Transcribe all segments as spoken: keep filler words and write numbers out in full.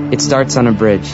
It starts on a bridge.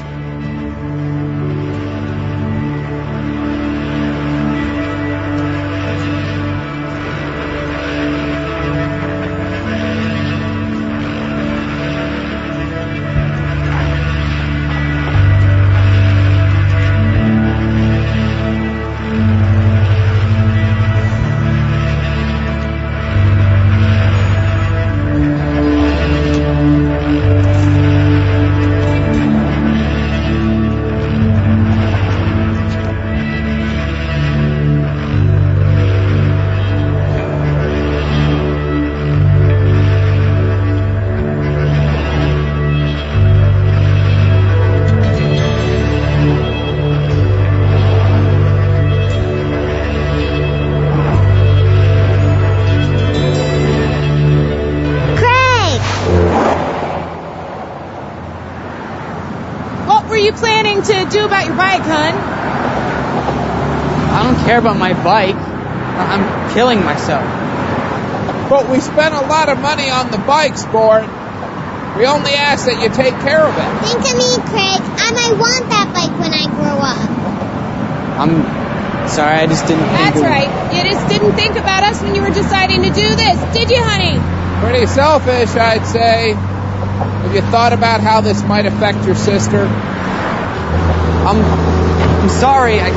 What were you planning to do about your bike, hun? I don't care about my bike. I'm killing myself. But we spent a lot of money on the bike, sport. We only ask that you take care of it. Think of me, Craig. I might want that bike when I grow up. I'm sorry, I just didn't think That's of... right. You just didn't think about us when you were deciding to do this, did you, honey? Pretty selfish, I'd say. Have you thought about how this might affect your sister? I'm... I'm sorry, I...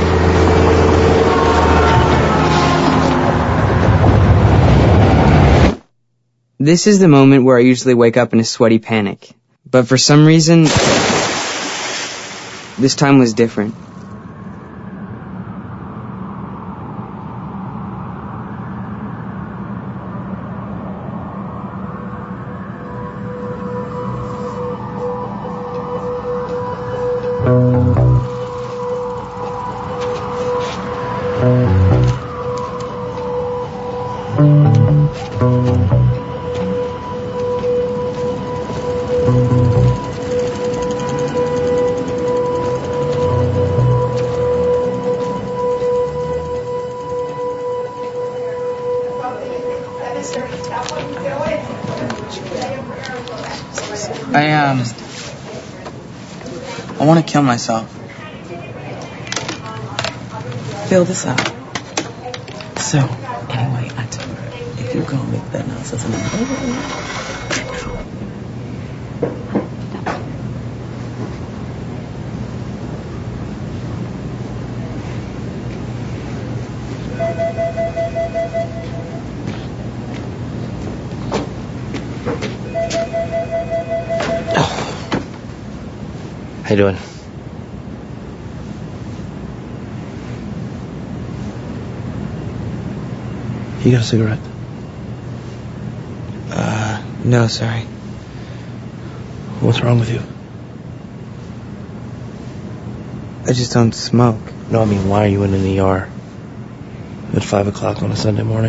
This is the moment where I usually wake up in a sweaty panic. But for some reason, this time was different. I, um... I want to kill myself. Fill this out. So, anyway, I told her, if you go make that nonsense in the middle, get out. How you doing? You got a cigarette? Uh, no, sorry. What's wrong with you? I just don't smoke. No, I mean, why are you in an E R at five o'clock on a Sunday morning?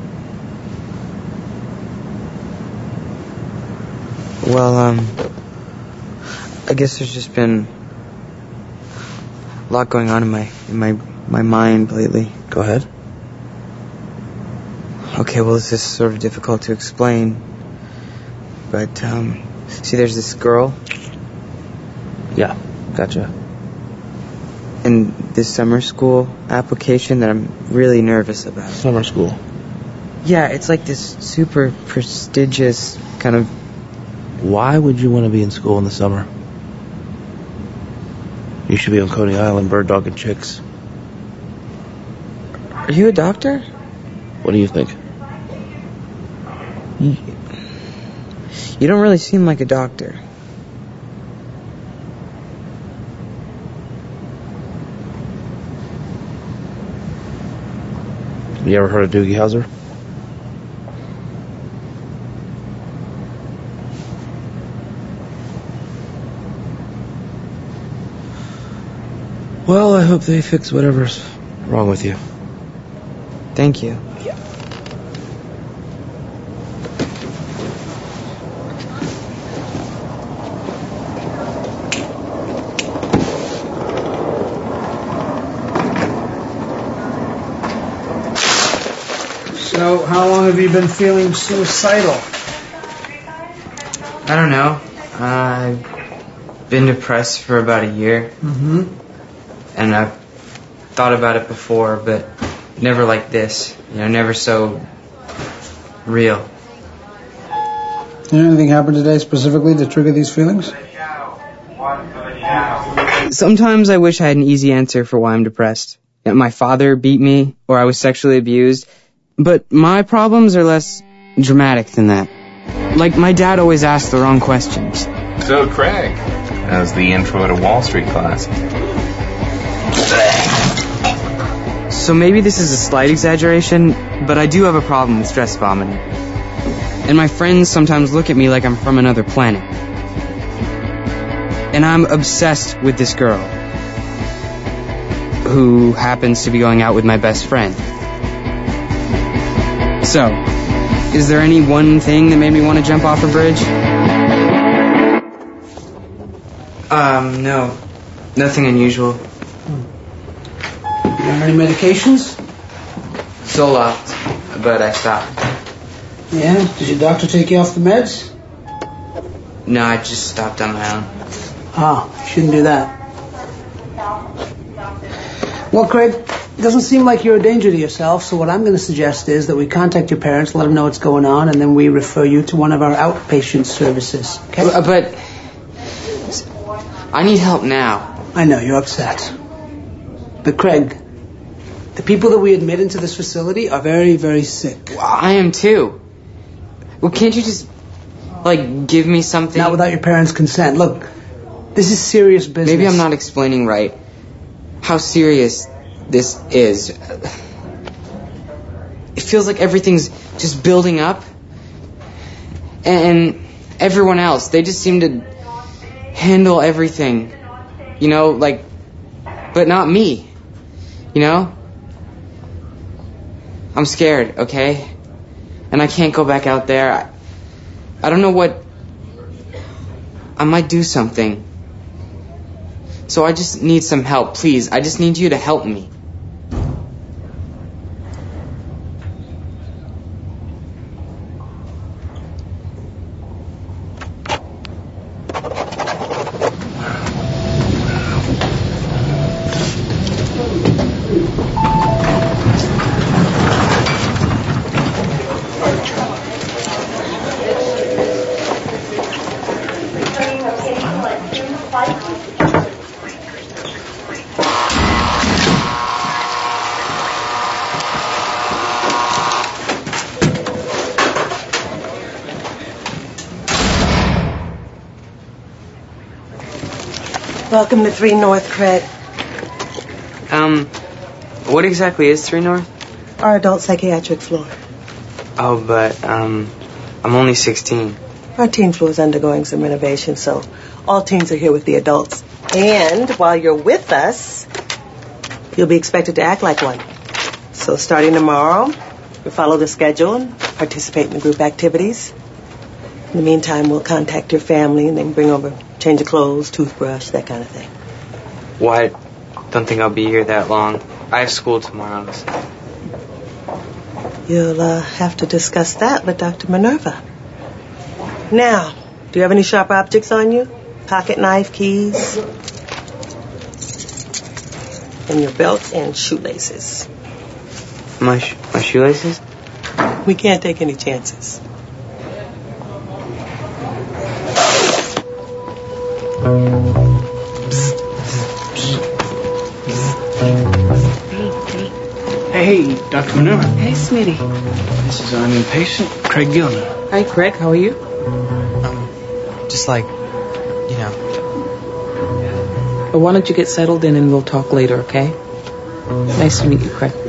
Well, um... I guess there's just been a lot going on in my in my my mind lately. Go ahead. Okay, well, this is sort of difficult to explain, but um, see, there's this girl. Yeah, gotcha. In this summer school application that I'm really nervous about. Summer school. Yeah, it's like this super prestigious kind of. Why would you want to be in school in the summer? You should be on Coney Island bird dogging chicks. Are you a doctor? What do you think? You, you don't really seem like a doctor. You ever heard of Doogie Howser? Well, I hope they fix whatever's wrong with you. Thank you. Yeah. So, how long have you been feeling suicidal? I don't know. Uh, been depressed for about a year. Mm-hmm. And I've thought about it before, but never like this. You know, never so real. Did anything happen today specifically to trigger these feelings? Sometimes I wish I had an easy answer for why I'm depressed. That my father beat me, or I was sexually abused. But my problems are less dramatic than that. Like, my dad always asked the wrong questions. So, Craig, how's the intro to Wall Street class? So maybe this is a slight exaggeration, but I do have a problem with stress vomiting. And my friends sometimes look at me like I'm from another planet. And I'm obsessed with this girl, who happens to be going out with my best friend. So, is there any one thing that made me want to jump off a bridge? Um, no. Nothing unusual. You on any medications? Zoloft, but I stopped. Yeah? Did your doctor take you off the meds? No, I just stopped on my own. Ah, you shouldn't do that. Well, Craig, it doesn't seem like you're a danger to yourself, so what I'm going to suggest is that we contact your parents, let them know what's going on, and then we refer you to one of our outpatient services. Okay? Uh, but I need help now. I know, you're upset. But Craig, the people that we admit into this facility are very, very sick. I am too. Well, can't you just, like, give me something? Not without your parents' consent. Look, this is serious business. Maybe I'm not explaining right how serious this is. It feels like everything's just building up. And everyone else, they just seem to handle everything. You know, like, but not me. You know? I'm scared, okay? And I can't go back out there. I, I don't know what... I might do something. So I just need some help, please. I just need you to help me. Welcome to three North, Craig. Um, what exactly is three North? Our adult psychiatric floor. Oh, but, um, I'm only sixteen. Our teen floor is undergoing some renovation, so all teens are here with the adults. And while you're with us, you'll be expected to act like one. So starting tomorrow, you follow the schedule and participate in the group activities. In the meantime, we'll contact your family and then bring over change of clothes, toothbrush, that kind of thing. Well, I don't think I'll be here that long. I have school tomorrow. So. You'll uh, have to discuss that with Doctor Minerva. Now, do you have any sharp objects on you? Pocket knife, keys? And your belt and shoelaces. My, sh- my shoelaces? We can't take any chances. Hey, Doctor Minerva. Hey, Smitty. This is our new patient, Craig Gilner. Hi, Craig. How are you? Um, just like, you know. Why don't you get settled in and we'll talk later, okay? Nice to meet you, Craig.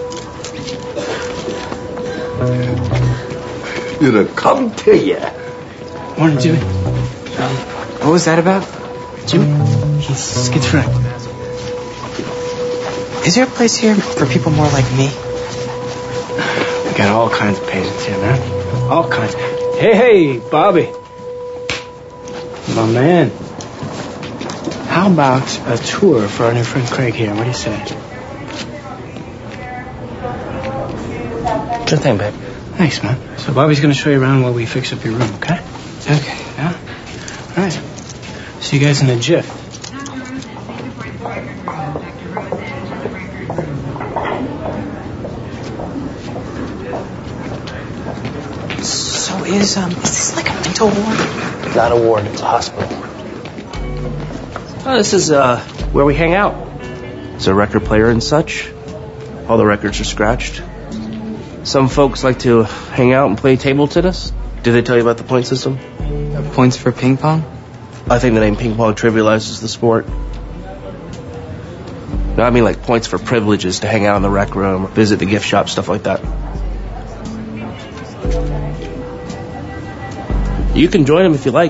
It'll come to you. Morning, Jimmy. Um, what was that about? Jimmy, he's schizophrenic. Is there a place here for people more like me? We got all kinds of patients here, man. All kinds. Hey, hey, Bobby. My man. How about a tour for our new friend Craig here? What do you say? Sure thing, babe. Thanks, man. So Bobby's going to show you around while we fix up your room, okay? Okay. Yeah? All right. See See you guys in a jiff. So is, um, is this like a mental ward? Not a ward, it's a hospital. Oh, this is, uh, where we hang out. There's a record player and such. All the records are scratched. Some folks like to hang out and play table tennis. Did they tell you about the point system? Uh, points for ping pong? I think the name ping pong trivializes the sport. No, I mean like points for privileges to hang out in the rec room, visit the gift shop, stuff like that. You can join them if you like.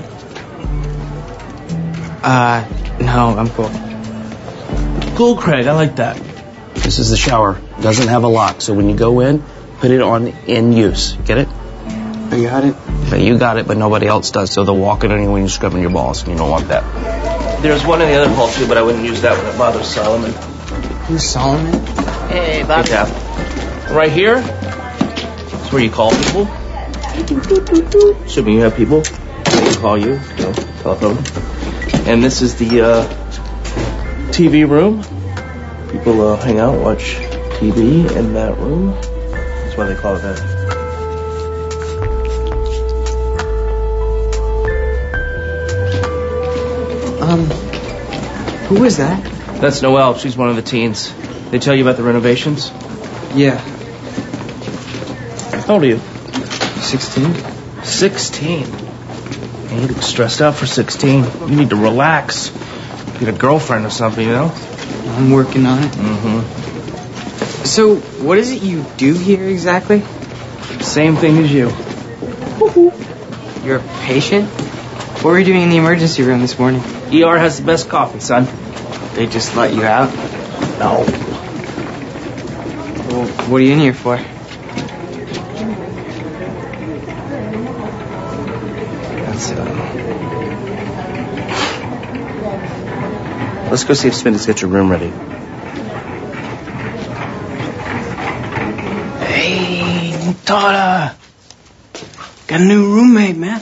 Uh, no, I'm cool. Cool, Craig, I like that. This is the shower. Doesn't have a lock, so when you go in, put it on in use. Get it? I got it. But you got it, but nobody else does, so they'll walk in on you when you're scrubbing your balls, and you don't want that. There's one in the other hall, too, but I wouldn't use that when it bothers Solomon. Who's Solomon? Hey, Bob. Hey, Tap. Right here, it's where you call people. Assuming you have people, they can call you, you know, telephone. And this is the uh, T V room. People uh, hang out, watch T V in that room. That's why they call it that. Um, who is that? That's Noelle. She's one of the teens. They tell you about the renovations? Yeah. How old are you? Sixteen. Sixteen. Man, you look stressed out for sixteen. You need to relax. Get a girlfriend or something, you know? I'm working on it. Mm-hmm. So, what is it you do here exactly? Same thing as you. You're a patient? What were you doing in the emergency room this morning? E R has the best coffee, son. They just let you out? No. Well, what are you in here for? That's, uh... Let's go see if Smitty's got your room ready. Hey, Tata. Got a new roommate, man.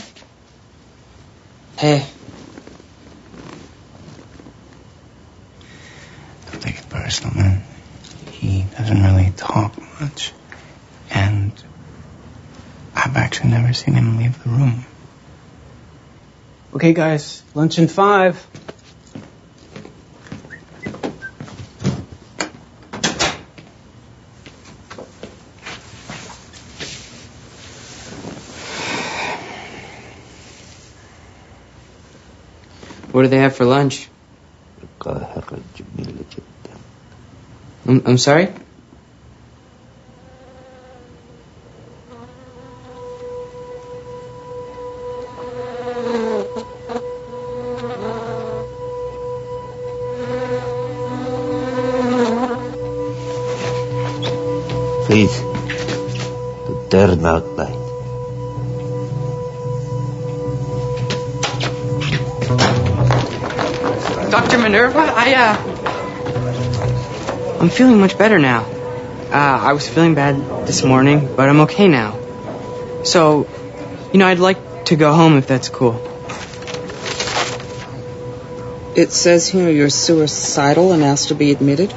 Hey. Don't take it personal, man. He doesn't really talk much. And I've actually never seen him leave the room. Okay, guys, lunch in five. What do they have for lunch? I'm, I'm sorry? Please, the turn out light. Doctor Minerva, I, uh... I'm feeling much better now. Uh, I was feeling bad this morning, but I'm okay now. So, you know, I'd like to go home if that's cool. It says here you're suicidal and asked to be admitted.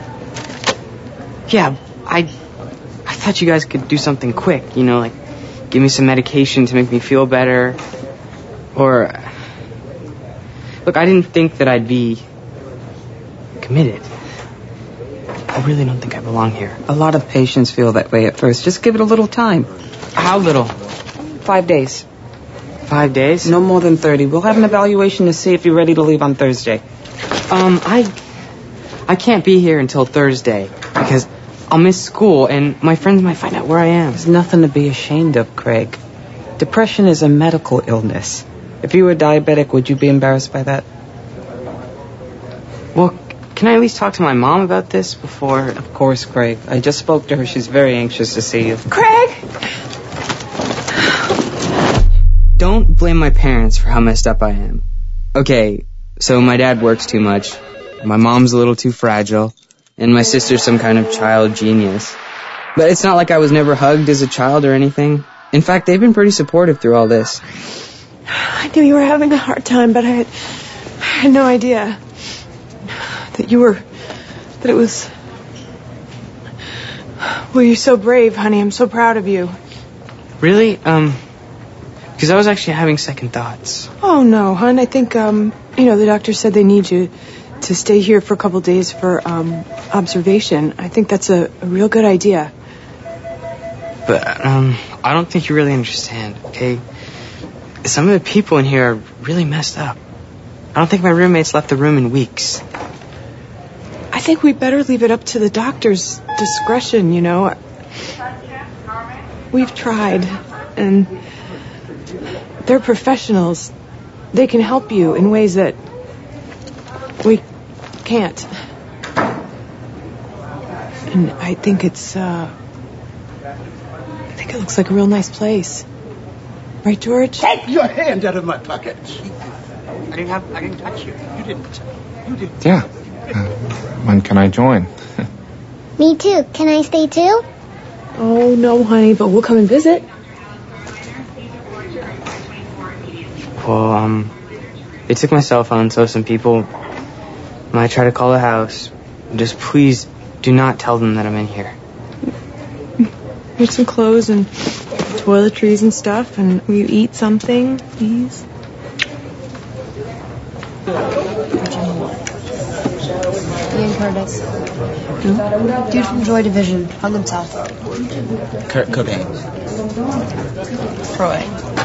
Yeah, I... I thought you guys could do something quick, you know, like give me some medication to make me feel better. Or... Look, I didn't think that I'd be committed. I really don't think I belong here. A lot of patients feel that way at first. Just give it a little time. How little? Five days. Five days? No more than thirty. We'll have an evaluation to see if you're ready to leave on Thursday. Um, I... I can't be here until Thursday because I'll miss school and my friends might find out where I am. There's nothing to be ashamed of, Craig. Depression is a medical illness. If you were diabetic, would you be embarrassed by that? Well, can I at least talk to my mom about this before... Of course, Craig. I just spoke to her. She's very anxious to see you. Craig! Don't blame my parents for how messed up I am. Okay, so my dad works too much, my mom's a little too fragile, and my sister's some kind of child genius. But it's not like I was never hugged as a child or anything. In fact, they've been pretty supportive through all this. I knew you were having a hard time, but I... had no idea that you were, that it was... Well, you're so brave, honey. I'm so proud of you. Really? Um, because I was actually having second thoughts. Oh, no, hon. I think, um, you know, the doctor said they need you to stay here for a couple days for, um, observation. I think that's a, a real good idea. But, um, I don't think you really understand, okay? Some of the people in here are really messed up. I don't think my roommates left the room in weeks. I think we better leave it up to the doctor's discretion, you know. We've tried, and they're professionals. They can help you in ways that we can't. And I think it's, uh... I think it looks like a real nice place. Right, George? Take your hand out of my pocket. I didn't have, I didn't touch you. You didn't. You didn't. Yeah. Uh, when can I join? Me too. Can I stay too? Oh, no, honey, but we'll come and visit. Well, um, they took my cell phone, so some people might try to call the house. Just please do not tell them that I'm in here. Here's some clothes and toiletries and stuff, and will you eat something, please? Ian Curtis. Hmm? Dude from Joy Division. Hung himself. Kurt Cobain. Troy.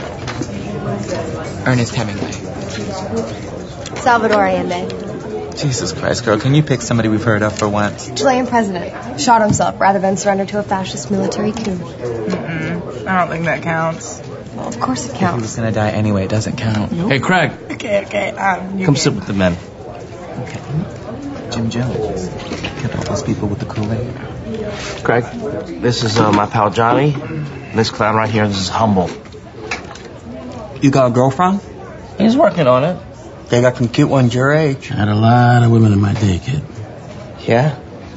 Ernest Hemingway. Salvador Allende. Jesus Christ, girl, can you pick somebody we've heard of for once? Chilean president. Shot himself rather than surrender to a fascist military coup. Mm-mm. I don't think that counts. Well, of course it If he counts. was gonna die anyway, it doesn't count. Nope. Hey, Craig. Okay, okay. Um, Come sit with the men. Okay. Jim Jones. Get all those people with the Kool-Aid. Craig, this is uh, my pal Johnny. This clown right here, this is Humble. You got a girlfriend? He's working on it. They got some cute ones your age. I had a lot of women in my day, kid. Yeah?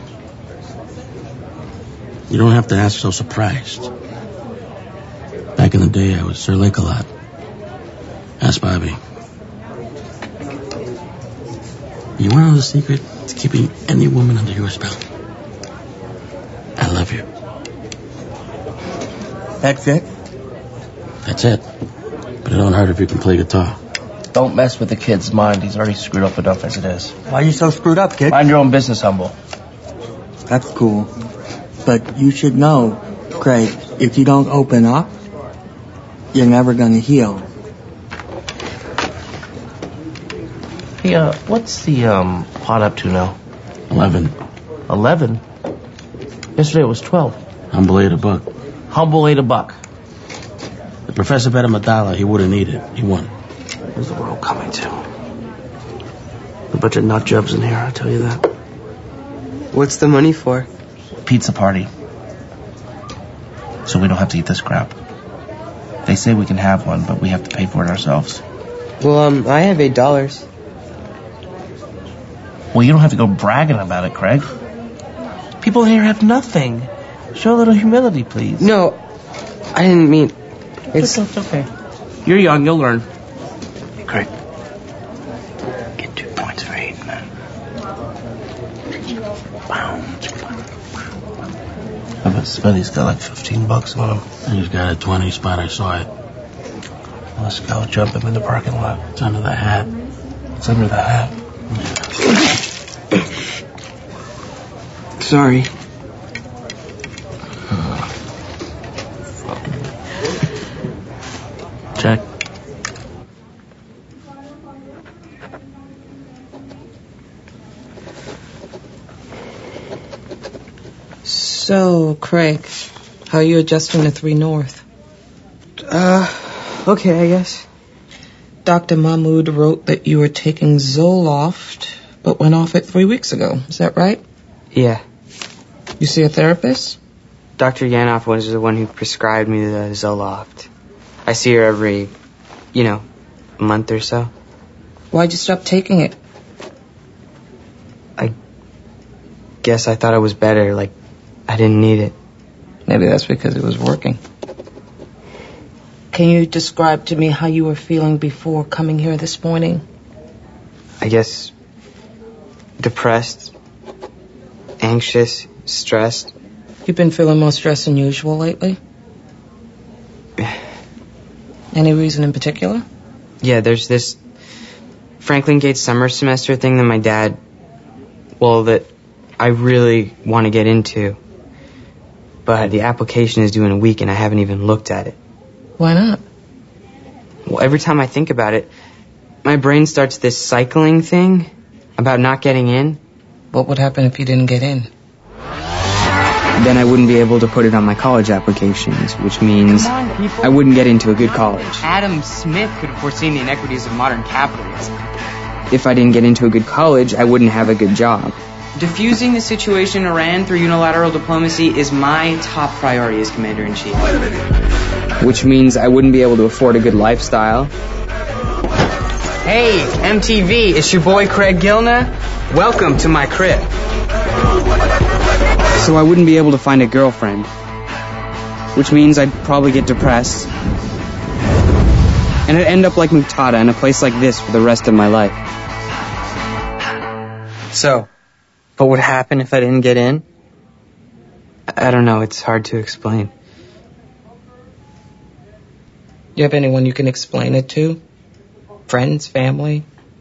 You don't have to ask so surprised. Back in the day, I was Sir Lake-a-Lot. Ask Bobby. You want to know the secret to keeping any woman under your spell? I love you. That's it? That's it. But it don't hurt if you can play guitar. Don't mess with the kid's mind. He's already screwed up enough as it is. Why are you so screwed up, kid? Mind your own business, Humble. That's cool. But you should know, Craig, if you don't open up, you're never gonna heal. Hey, uh, what's the, um, pot up to now? Eleven. Eleven? Yesterday it was twelve. Humble ate a buck. Humble ate a buck. The professor bet him a dollar he wouldn't eat it. He won. Where's the world coming to? A bunch of nut jobs in here, I'll tell you that. What's the money for? Pizza party. So we don't have to eat this crap. They say we can have one, but we have to pay for it ourselves. Well, um, I have eight dollars. Well, you don't have to go bragging about it, Craig. People here have nothing. Show a little humility, please. No, I didn't mean... It's, it's okay. You're young, you'll learn. Hey, Craig. Get two points for eight, man. I bet Smitty's got like fifteen bucks on him. He's got a twenty spot. I saw it. Let's go jump him in the parking lot. It's under the hat. It's under the hat. Sorry. Check. So, Craig, how are you adjusting to three North? Uh, okay, I guess. Doctor Mahmood wrote that you were taking Zoloft, but went off it three weeks ago. Is that right? Yeah. You see a therapist? Doctor Yanoff was the one who prescribed me the Zoloft. I see her every, you know, month or so. Why'd you stop taking it? I guess I thought it was better, like, I didn't need it. Maybe that's because it was working. Can you describe to me how you were feeling before coming here this morning? I I guess, depressed, anxious, stressed. You've been feeling more stressed than usual lately? Any reason in particular? Yeah, there's this Franklin Gates summer semester thing that my dad, well, that I really want to get into. But the application is due in a week and I haven't even looked at it. Why not? Well, every time I think about it, my brain starts this cycling thing about not getting in. What would happen if you didn't get in? Then I wouldn't be able to put it on my college applications, which means I wouldn't get into a good college. Adam Smith could have foreseen the inequities of modern capitalism. If I didn't get into a good college, I wouldn't have a good job. Diffusing the situation in Iran through unilateral diplomacy is my top priority as Commander-in-Chief. Which means I wouldn't be able to afford a good lifestyle. Hey, M T V, it's your boy Craig Gilna. Welcome to my crib. So I wouldn't be able to find a girlfriend. Which means I'd probably get depressed. And I'd end up like Mutada in a place like this for the rest of my life. So, what would happen if I didn't get in? I don't know, it's hard to explain. You have anyone you can explain it to? Friends, family?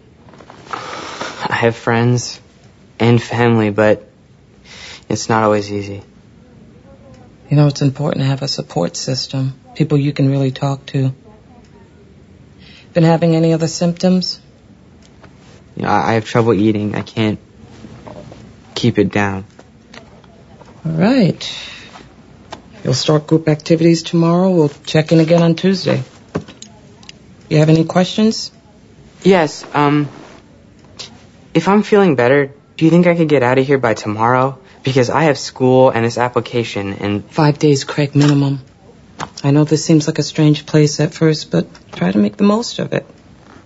I have friends and family, but it's not always easy. You know, it's important to have a support system, people you can really talk to. Been having any other symptoms? You know, I have trouble eating. I can't keep it down. All right. You'll start group activities tomorrow. We'll check in again on Tuesday. You have any questions? Yes, um... if I'm feeling better, do you think I could get out of here by tomorrow? Because I have school and this application and... Five days, Craig, minimum. I know this seems like a strange place at first, but try to make the most of it.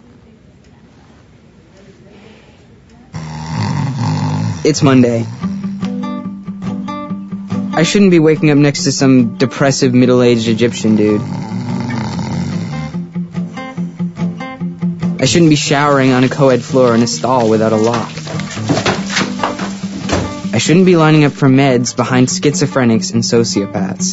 It's Monday. I shouldn't be waking up next to some depressive middle-aged Egyptian dude. I shouldn't be showering on a co-ed floor in a stall without a lock. I shouldn't be lining up for meds behind schizophrenics and sociopaths.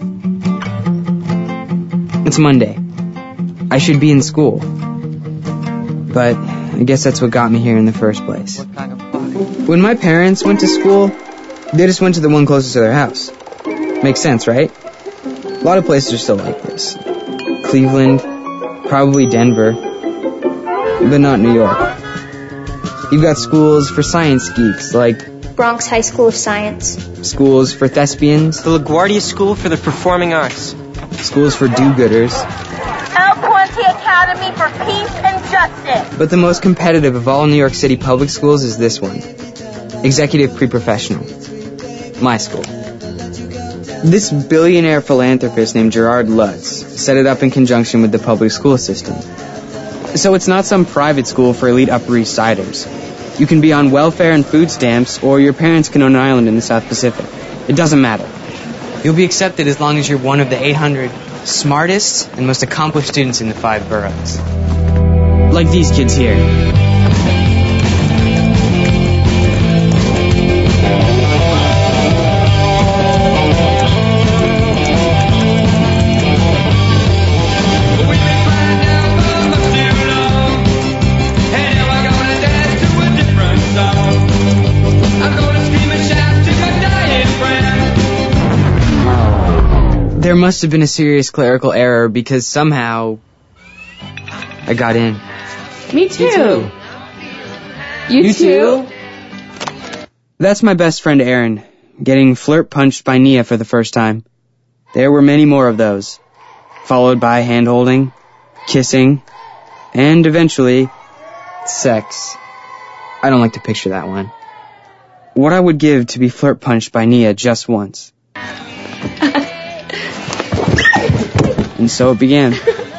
It's Monday. I should be in school. But I guess that's what got me here in the first place. When my parents went to school, they just went to the one closest to their house. Makes sense, right? A lot of places are still like this. Cleveland, probably Denver, but not New York. You've got schools for science geeks, like Bronx High School of Science. Schools for thespians. The LaGuardia School for the Performing Arts. Schools for do-gooders. El Puente Academy for Peace and Justice. But the most competitive of all New York City public schools is this one. Executive Pre-Professional. My school. This billionaire philanthropist named Gerard Lutz set it up in conjunction with the public school system. So it's not some private school for elite Upper East Siders. You can be on welfare and food stamps, or your parents can own an island in the South Pacific. It doesn't matter. You'll be accepted as long as you're one of the eight hundred smartest and most accomplished students in the five boroughs. Like these kids here. There must have been a serious clerical error because somehow I got in. Me too. Me too. You, You too? too? That's my best friend Aaron, getting flirt punched by Nia for the first time. There were many more of those, followed by hand-holding, kissing, and eventually, sex. I don't like to picture that one. What I would give to be flirt punched by Nia just once. And so it began. I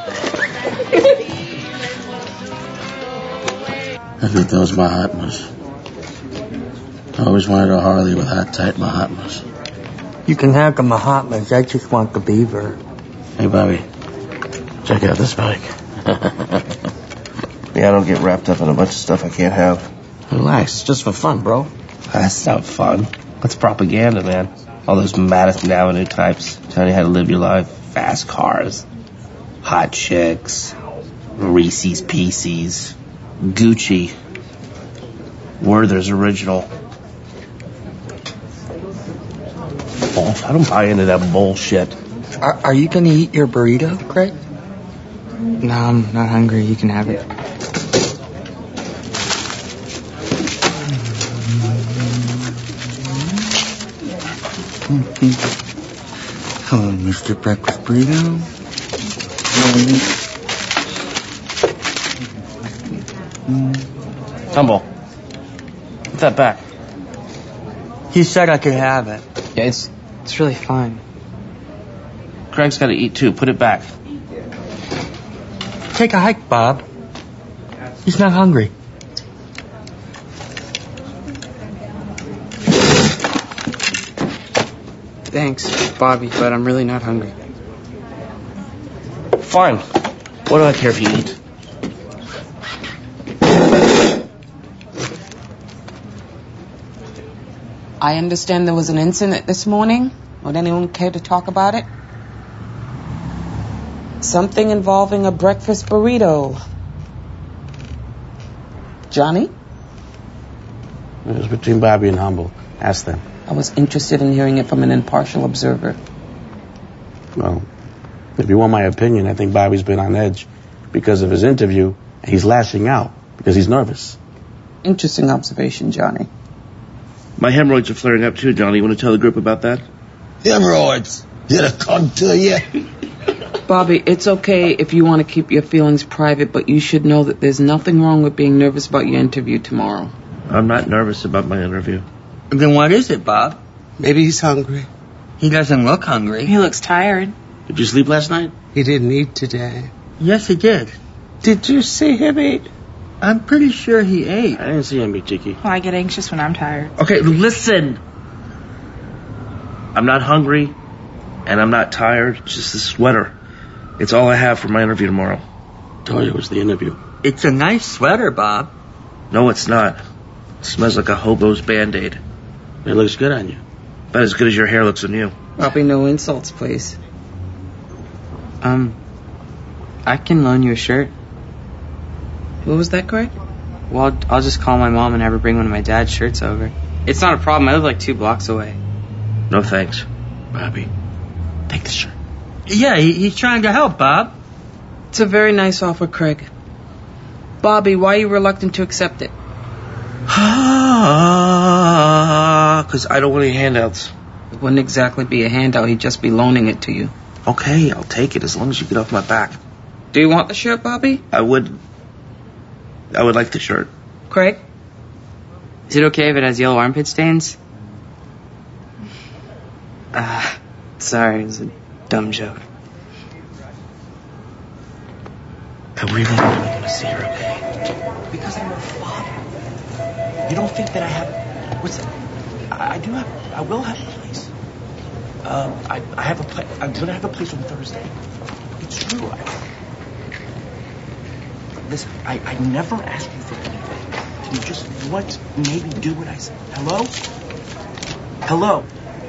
think those Mahatmas. I always wanted a Harley with hot, tight Mahatmas. You can have the Mahatmas. I just want the beaver. Hey, Bobby. Check out this bike. Yeah, Yeah, I don't get wrapped up in a bunch of stuff I can't have. Relax, it's just for fun, bro. That's not fun. That's propaganda, man. All those Madison Avenue types telling you how to live your life. Fast cars, hot chicks, Reese's Pieces, Gucci, Werther's Original. I don't buy into that bullshit. Are, are you going to eat your burrito, Craig? No, I'm not hungry. You can have it. Hello, Mister Breakfast Burrito. Tumble. Put that back. He said I could have it. Yeah, it's it's really fine. Craig's got to eat too. Put it back. Take a hike, Bob. He's not hungry. Thanks, Bobby, but I'm really not hungry. Fine. What do I care if you eat? I understand there was an incident this morning. Would anyone care to talk about it? Something involving a breakfast burrito. Johnny? It was between Bobby and Humble. Ask them. I was interested in hearing it from an impartial observer. Well, if you want my opinion, I think Bobby's been on edge because of his interview, and he's lashing out because he's nervous. Interesting observation, Johnny. My hemorrhoids are flaring up too, Johnny. You want to tell the group about that? Hemorrhoids? Did it come to you? Bobby, it's okay if you want to keep your feelings private, but you should know that there's nothing wrong with being nervous about your interview tomorrow. I'm not nervous about my interview. Then what is it, Bob? Maybe he's hungry. He doesn't look hungry. He looks tired. Did you sleep last night? He didn't eat today. Yes, he did. Did you see him eat? I'm pretty sure he ate. I didn't see him eat, Tiki. Well, I get anxious when I'm tired. Okay, listen. I'm not hungry, and I'm not tired. It's just this sweater. It's all I have for my interview tomorrow. Told you it was the interview. It's a nice sweater, Bob. No, it's not. It smells like a hobo's Band-Aid. It looks good on you. About as good as your hair looks on you. Bobby, no insults, please. Um, I can loan you a shirt. What was that, Craig? Well, I'll, I'll just call my mom and have her bring one of my dad's shirts over. It's not a problem. I live like two blocks away. No thanks. Bobby, take the shirt. Yeah, he, he's trying to help, Bob. It's a very nice offer, Craig. Bobby, why are you reluctant to accept it? Because I don't want any handouts. It wouldn't exactly be a handout. He'd just be loaning it to you. Okay, I'll take it as long as you get off my back. Do you want the shirt, Bobby? I would... I would like the shirt. Craig? Is it okay if it has yellow armpit stains? Ah, uh, sorry, it was a dumb joke. I really don't want to see her, okay? Because I'm her father. You don't think that I have... What's that? I, I do have... I will have a place. Um, I, I have a place... I'm going to have a place on Thursday. It's true. I, listen, I, I never asked you for anything. Can you just, what, maybe do what I said? Hello? Hello?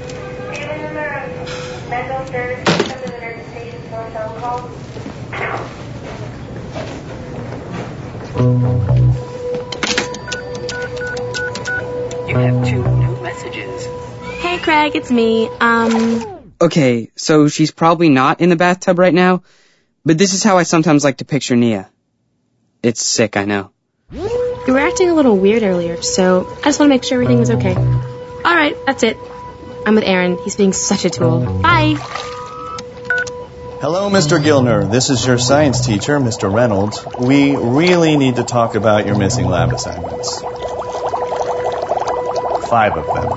You have two new messages. Hey, Craig, it's me. Um... Okay, so she's probably not in the bathtub right now, but this is how I sometimes like to picture Nia. It's sick, I know. You were acting a little weird earlier, so I just want to make sure everything is okay. Alright, that's it. I'm with Aaron. He's being such a tool. Bye! Hello, Mister Gilner. This is your science teacher, Mister Reynolds. We really need to talk about your missing lab assignments. Five of them.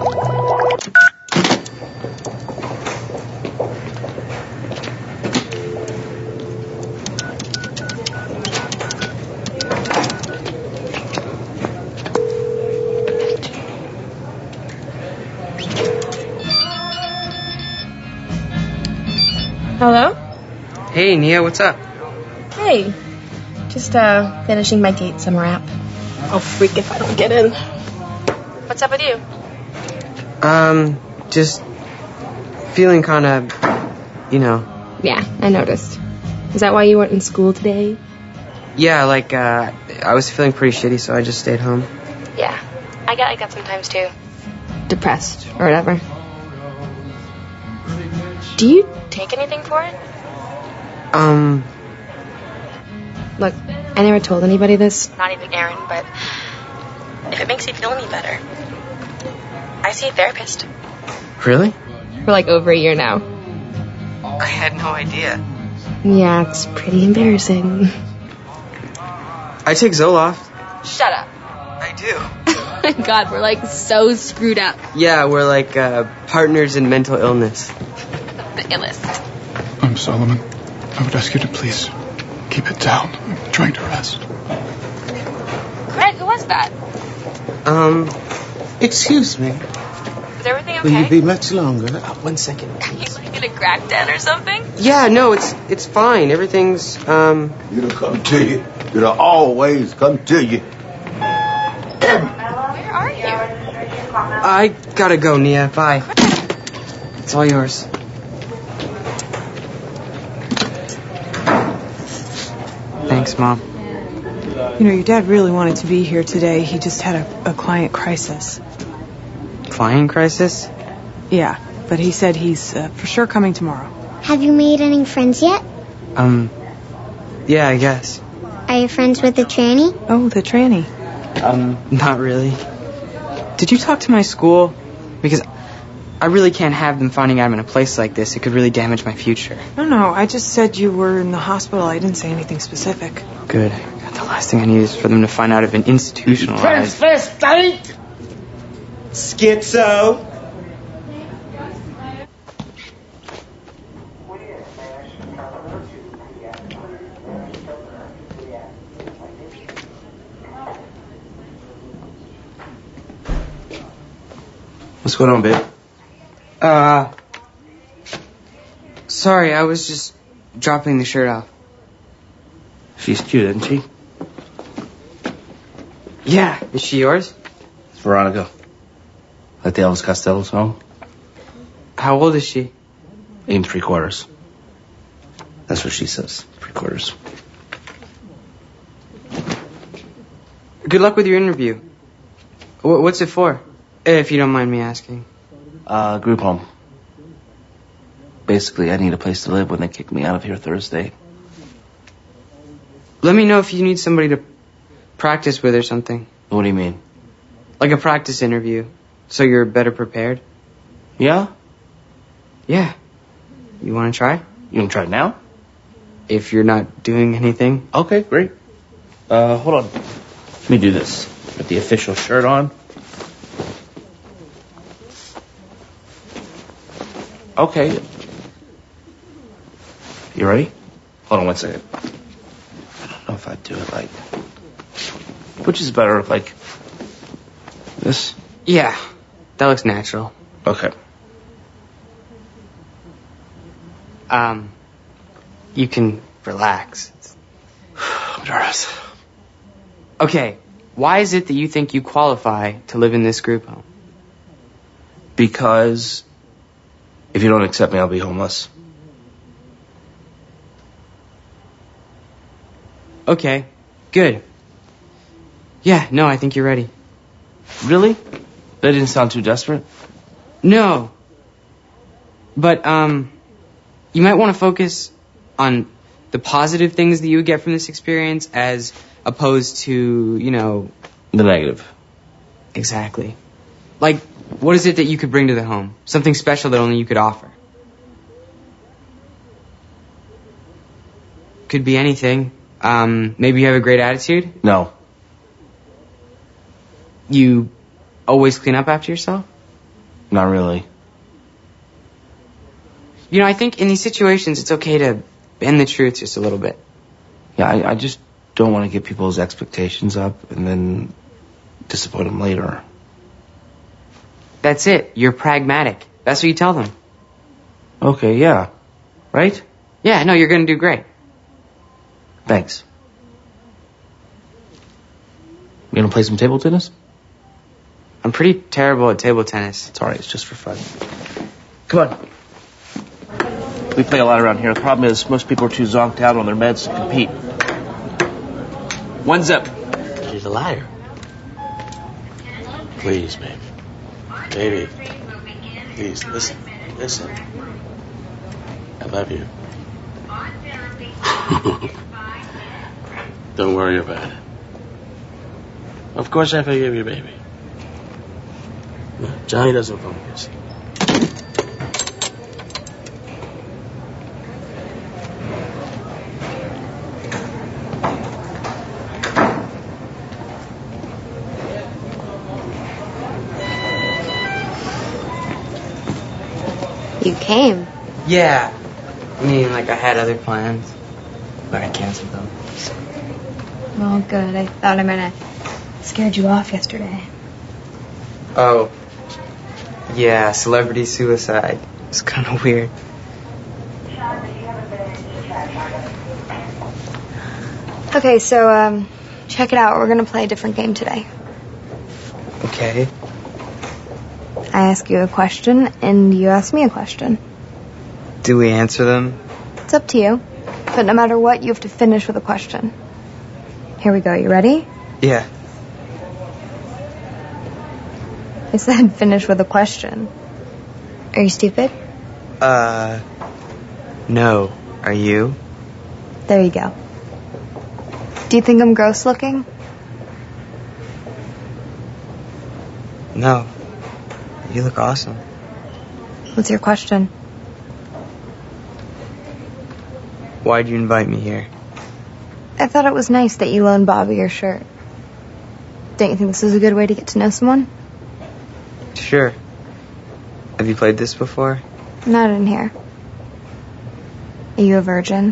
Hello? Hey, Nia, what's up? Hey. Do Just, uh, finishing my date summer app. I'll freak if I don't get in. What's up with you? Um, just feeling kind of, you know. Yeah, I noticed. Is that why you weren't in school today? Yeah, like, uh, I was feeling pretty shitty, so I just stayed home. Yeah, I get like that sometimes too. Depressed, or whatever. Do you take anything for it? Um... Look, I never told anybody this, not even Aaron, but if it makes you feel any better, I see a therapist. Really? For like over a year now. I had no idea. Yeah, it's pretty embarrassing. I take Zoloft. Shut up. I do. Oh my God, we're like so screwed up. Yeah, we're like uh, partners in mental illness. The illest. I'm Solomon. I would ask you to please keep it down. I'm trying to rest. Greg, who was that? Um, Excuse me. Is everything Will you okay? be much longer? uh, one second. You like in a crack den or something? Yeah, no, it's it's fine. Everything's, um... It'll come to you. It'll always come to you. Where are you? I gotta go, Nia. Bye. It's all yours. Thanks, Mom. You know, your dad really wanted to be here today. He just had a, a client crisis. Client crisis? Yeah, but he said he's uh, for sure coming tomorrow. Have you made any friends yet? Um, yeah, I guess. Are you friends with the tranny? Oh, the tranny. Um, not really. Did you talk to my school? Because I really can't have them finding out I'm in a place like this. It could really damage my future. No, no, I just said you were in the hospital. I didn't say anything specific. Good. God, the last thing I need is for them to find out I've been institutionalized. Transvestite! Schizo! What's going on, babe? Uh, sorry, I was just dropping the shirt off. She's cute, isn't she? Yeah. Is she yours? It's Veronica. Like the Elvis Costello song. How old is she? Eight and three quarters. That's what she says. Three quarters. Good luck with your interview. Wh- What's it for? If you don't mind me asking. Uh, group home. Basically, I need a place to live when they kick me out of here Thursday. Let me know if you need somebody to practice with or something. What do you mean? Like a practice interview, so you're better prepared. Yeah? Yeah. You want to try? You want to try it now? If you're not doing anything. Okay, great. Uh, hold on. Let me do this. Put the official shirt on. Okay. You ready? Hold on one second. I don't know if I'd do it like... Which is better, like... This? Yeah. That looks natural. Okay. Um, you can relax. I'm nervous. Okay, why is it that you think you qualify to live in this group home? Because if you don't accept me, I'll be homeless. Okay, good. Yeah, no, I think you're ready. Really? That didn't sound too desperate? No. But, um, you might want to focus on the positive things that you would get from this experience as opposed to, you know... The negative. Exactly. Like, what is it that you could bring to the home? Something special that only you could offer. Could be anything. Um, maybe you have a great attitude? No. You always clean up after yourself? Not really. You know, I think in these situations it's okay to bend the truth just a little bit. Yeah, I, I just don't want to get people's expectations up and then disappoint them later. That's it. You're pragmatic. That's what you tell them. Okay, yeah. Right? Yeah, no, you're going to do great. Thanks. You gonna play some table tennis? I'm pretty terrible at table tennis. It's alright, it's just for fun. Come on. We play a lot around here. The problem is most people are too zonked out on their meds to compete. One's up. She's a liar. Please, baby. Baby. Please, listen. Listen. I love you. Don't worry about it. Of course I forgive you, baby. No, Johnny doesn't focus. You came. Yeah. I mean, like, I had other plans, but I canceled them. Well, good. I thought I might have scared you off yesterday. Oh. Yeah, celebrity suicide. It's kind of weird. Okay, so, um, check it out. We're gonna play a different game today. Okay. I ask you a question, and you ask me a question. Do we answer them? It's up to you. But no matter what, you have to finish with a question. Here we go. You ready? Yeah. I said finish with a question. Are you stupid? Uh, no. Are you? There you go. Do you think I'm gross looking? No. You look awesome. What's your question? Why'd you invite me here? I thought it was nice that you loaned Bobby your shirt. Don't you think this is a good way to get to know someone? Sure. Have you played this before? Not in here. Are you a virgin?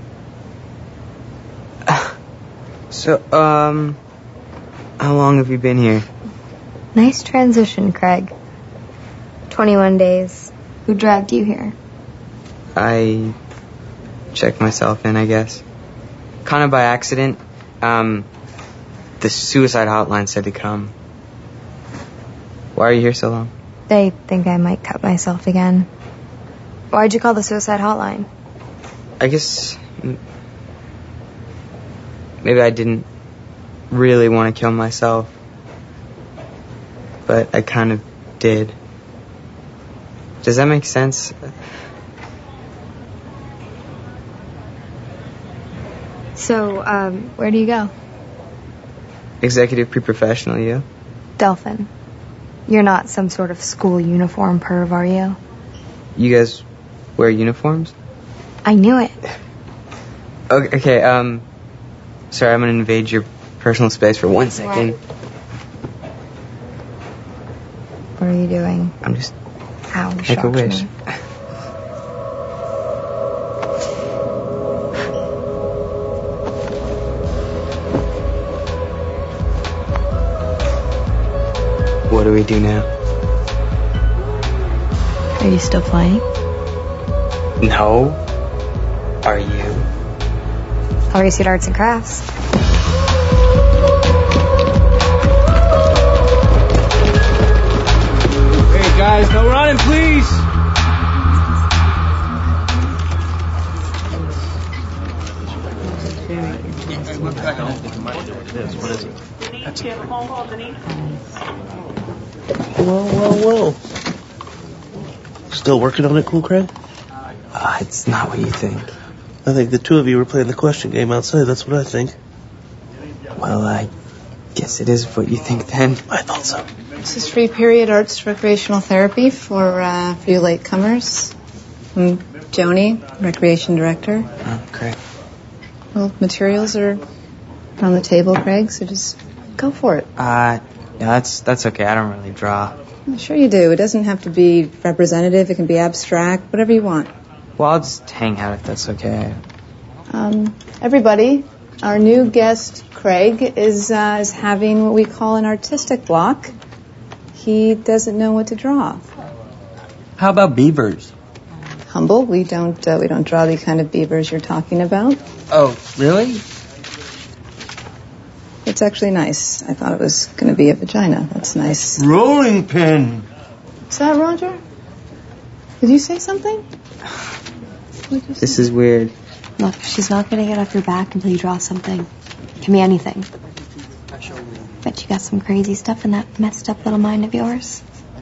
So, um, how long have you been here? Nice transition, Craig. twenty-one days. Who dragged you here? I checked myself in, I guess. Kind of by accident. Um, the suicide hotline said to come. Why are you here so long? They think I might cut myself again. Why'd you call the suicide hotline? I guess maybe I didn't really want to kill myself, but I kind of did. Does that make sense? So, um, where do you go? Executive pre-professional, you? Delphin. You're not some sort of school uniform perv, are you? You guys wear uniforms? I knew it. Okay, okay, um, sorry, I'm gonna invade your personal space for one second. What? What are you doing? I'm just... Ow, Make a shocked wish. me. What do we do now? Are you still playing? No. Are you? I'll race you at arts and crafts. Hey guys, no running, please. What is it? That's a... Whoa, whoa, whoa. Still working on it, Cool Craig? Uh, it's not what you think. I think the two of you were playing the question game outside. That's what I think. Well, I guess it is what you think then. I thought so. This is free period arts recreational therapy for uh, for you latecomers. I'm Joni, recreation director. Oh, great. Well, materials are on the table, Craig, so just go for it. Uh, yeah, that's that's okay. I don't really draw. I'm sure you do. It doesn't have to be representative. It can be abstract, whatever you want. Well, I'll just hang out if that's okay. Um, everybody, our new guest, Craig, is uh, is having what we call an artistic block. He doesn't know what to draw. How about beavers? Humble. We don't uh, we don't draw the kind of beavers you're talking about. Oh, really? It's It's actually nice. I thought it was going to be a vagina. That's nice. Rolling pin. Is that Roger? Did you say something? This is weird. Look, she's not going to get off your back until you draw something. It can be anything. Bet you got some crazy stuff in that messed up little mind of yours.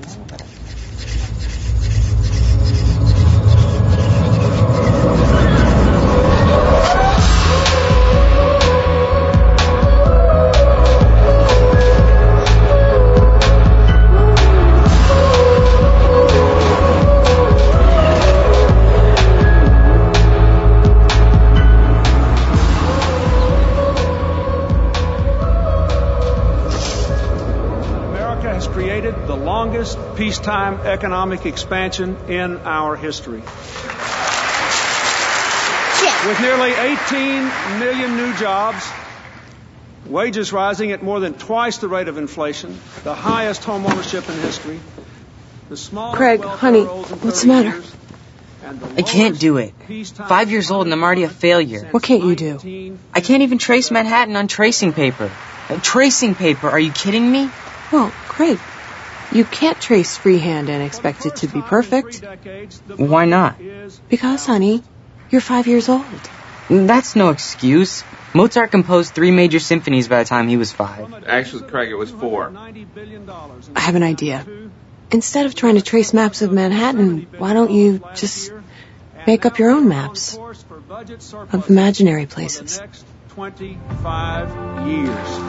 Peacetime economic expansion in our history. Yeah. With nearly eighteen million new jobs, wages rising at more than twice the rate of inflation, the highest home ownership in history, the smallest Craig, honey, what's the matter? I can't do it. Five years old and I'm already a failure. What can't you do? I can't even trace Manhattan on tracing paper. Uh, tracing paper, are you kidding me? Well, Craig, you can't trace freehand and expect it to be perfect. Why not? Because, honey, you're five years old. That's no excuse. Mozart composed three major symphonies by the time he was five. Actually, Craig, it was four. I have an idea. Instead of trying to trace maps of Manhattan, why don't you just make up your own maps of imaginary places? twenty-five years.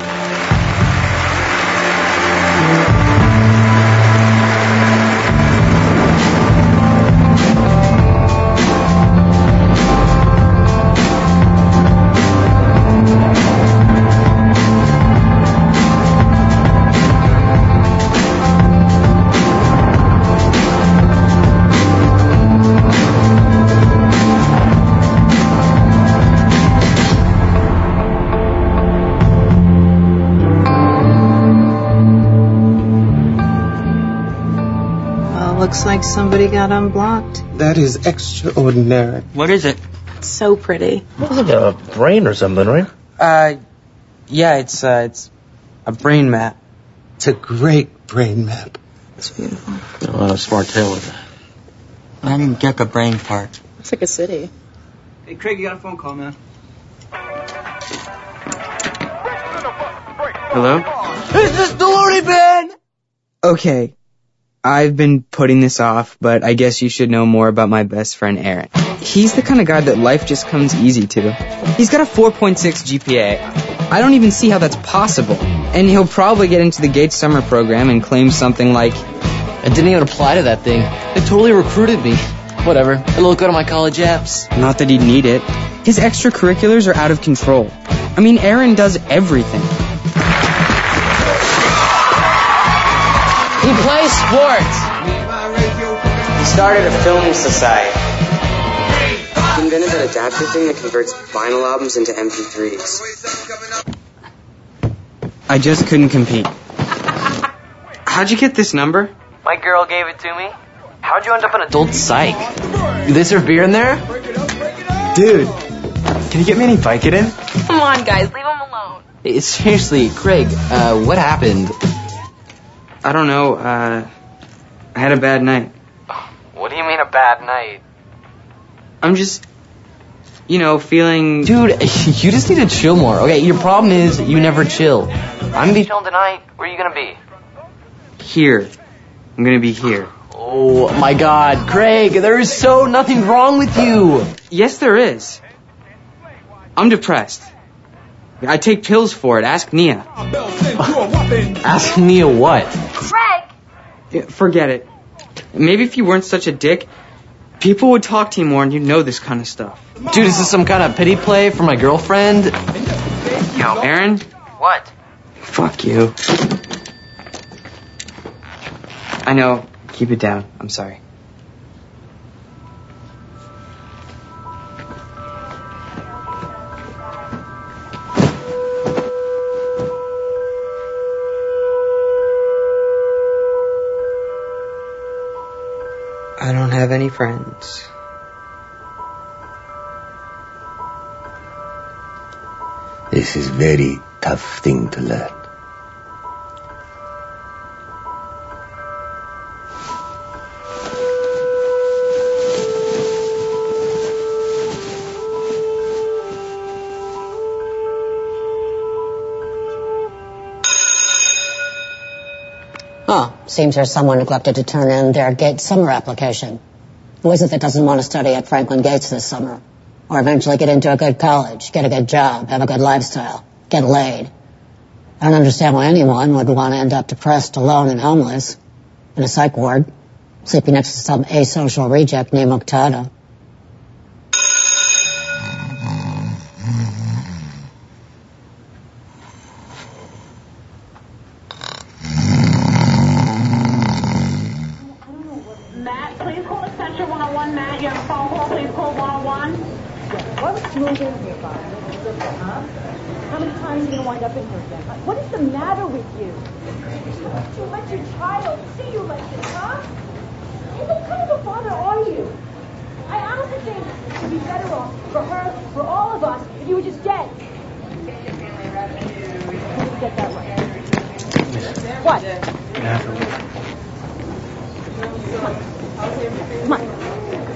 Looks like somebody got unblocked. That is extraordinary. What is it? It's so pretty. It's like a brain or something, right? Uh, yeah, it's, uh, it's a brain map. It's a great brain map. It's beautiful. A lot of smart tail with that. I didn't get the brain part. It's like a city. Hey, Craig, you got a phone call, man. Hello? Is this the loading bin? Okay. I've been putting this off, but I guess you should know more about my best friend, Aaron. He's the kind of guy that life just comes easy to. He's got a four point six G P A. I don't even see how that's possible. And he'll probably get into the Gates summer program and claim something like, I didn't even apply to that thing. They totally recruited me. Whatever. It'll look good on my college apps. Not that he'd need it. His extracurriculars are out of control. I mean, Aaron does everything. He plays sports. He started a film society. He invented that adapter thing that converts vinyl albums into M P threes. I just couldn't compete. How'd you get this number? My girl gave it to me. How'd you end up in adult psych? Do they serve beer in there? Dude, can you get me any Vicodin? Come on, guys, leave him alone. Hey, seriously, Craig, uh, what happened? I don't know, uh, I had a bad night. What do you mean a bad night? I'm just, you know, feeling... Dude, you just need to chill more. Okay, your problem is you never chill. I'm gonna be chilling tonight. Where are you gonna be? Here. I'm gonna be here. Oh, my God. Craig, there is so nothing wrong with you. Yes, there is. I'm depressed. I take pills for it. Ask Nia. Ask Nia what? Craig! Forget it. Maybe if you weren't such a dick, people would talk to you more and you'd know this kind of stuff. Dude, is this some kind of pity play for my girlfriend? Yo, Aaron? What? Fuck you. I know. Keep it down. I'm sorry. I don't have any friends. This is very tough thing to learn. Oh, seems there's someone neglected to turn in their Gates summer application. Who is it that doesn't want to study at Franklin Gates this summer? Or eventually get into a good college, get a good job, have a good lifestyle, get laid? I don't understand why anyone would want to end up depressed, alone, and homeless in a psych ward, sleeping next to some asocial reject named Muqtada. Matt, please call extension one oh one. Matt, you have a phone call. Please call one oh one. What's moving here, Bob? Huh? How many times are you going to wind up in here again? What is the matter with you? You let your child see you like this, huh? Hey, what kind of a father are you? I honestly think it would be better off for her, for all of us, if you were just dead. Let's get that right. What? Come on. Come on.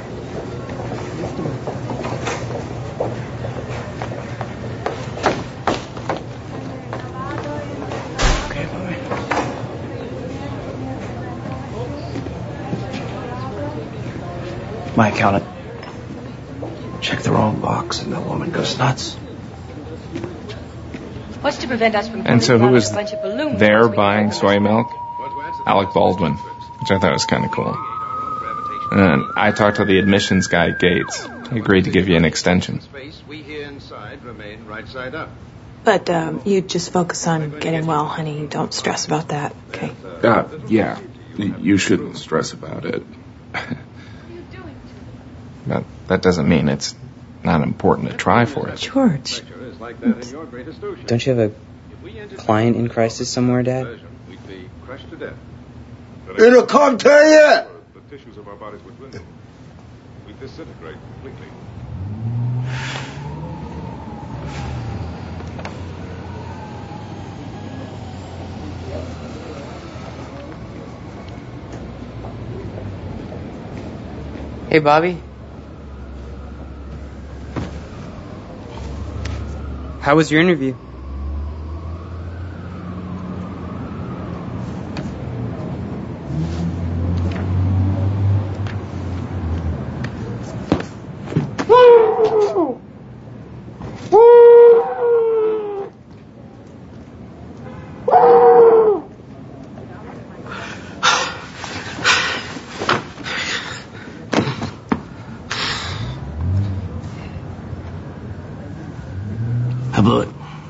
My accountant. Check the wrong box and the woman goes nuts. What's to prevent us from And so who was a bunch of balloons there once we buying get soy milk? Alec Baldwin, which I thought was kind of cool. And then I talked to the admissions guy at Gates. He agreed to give you an extension. But um, you just focus on getting well, honey. Don't stress about that, okay? Uh, yeah, you shouldn't stress about it. But that doesn't mean it's not important to try for it. George. Don't you have a client in crisis somewhere, Dad? In a container! The tissues of our bodies would dwindle. We disintegrate completely. Hey, Bobby. How was your interview? How about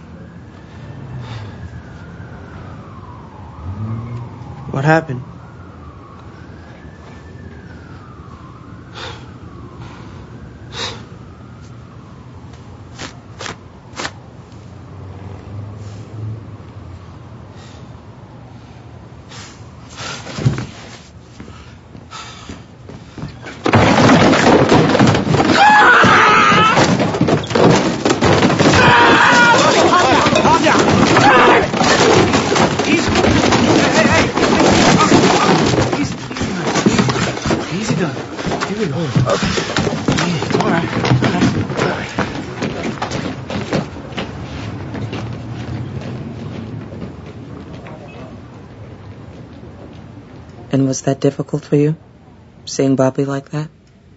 What happened? And was that difficult for you, seeing Bobby like that?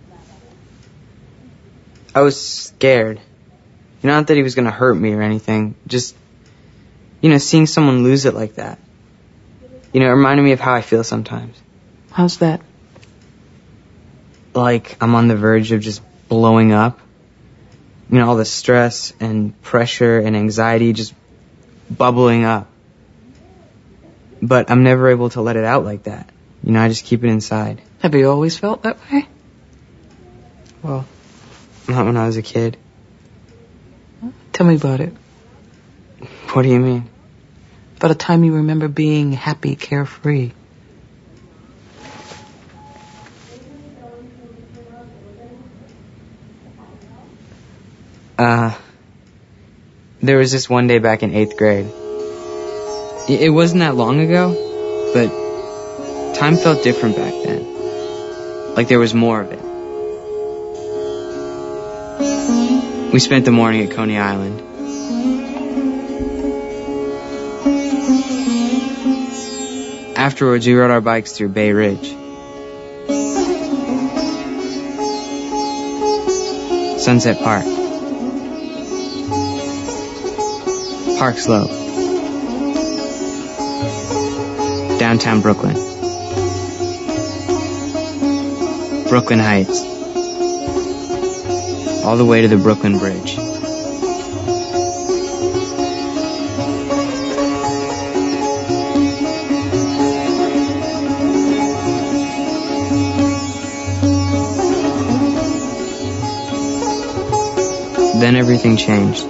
I was scared. Not that he was going to hurt me or anything. Just, you know, seeing someone lose it like that. You know, it reminded me of how I feel sometimes. How's that? Like I'm on the verge of just blowing up. You know, all the stress and pressure and anxiety just bubbling up. But I'm never able to let it out like that. You know, I just keep it inside. Have you always felt that way? Well, not when I was a kid. Tell me about it. What do you mean? About a time you remember being happy, carefree. Uh, There was this one day back in eighth grade. It it wasn't that long ago, but time felt different back then. Like there was more of it. We spent the morning at Coney Island. Afterwards, we rode our bikes through Bay Ridge. Sunset Park. Park Slope. Downtown Brooklyn. Brooklyn Heights. All the way to the Brooklyn Bridge. Then everything changed.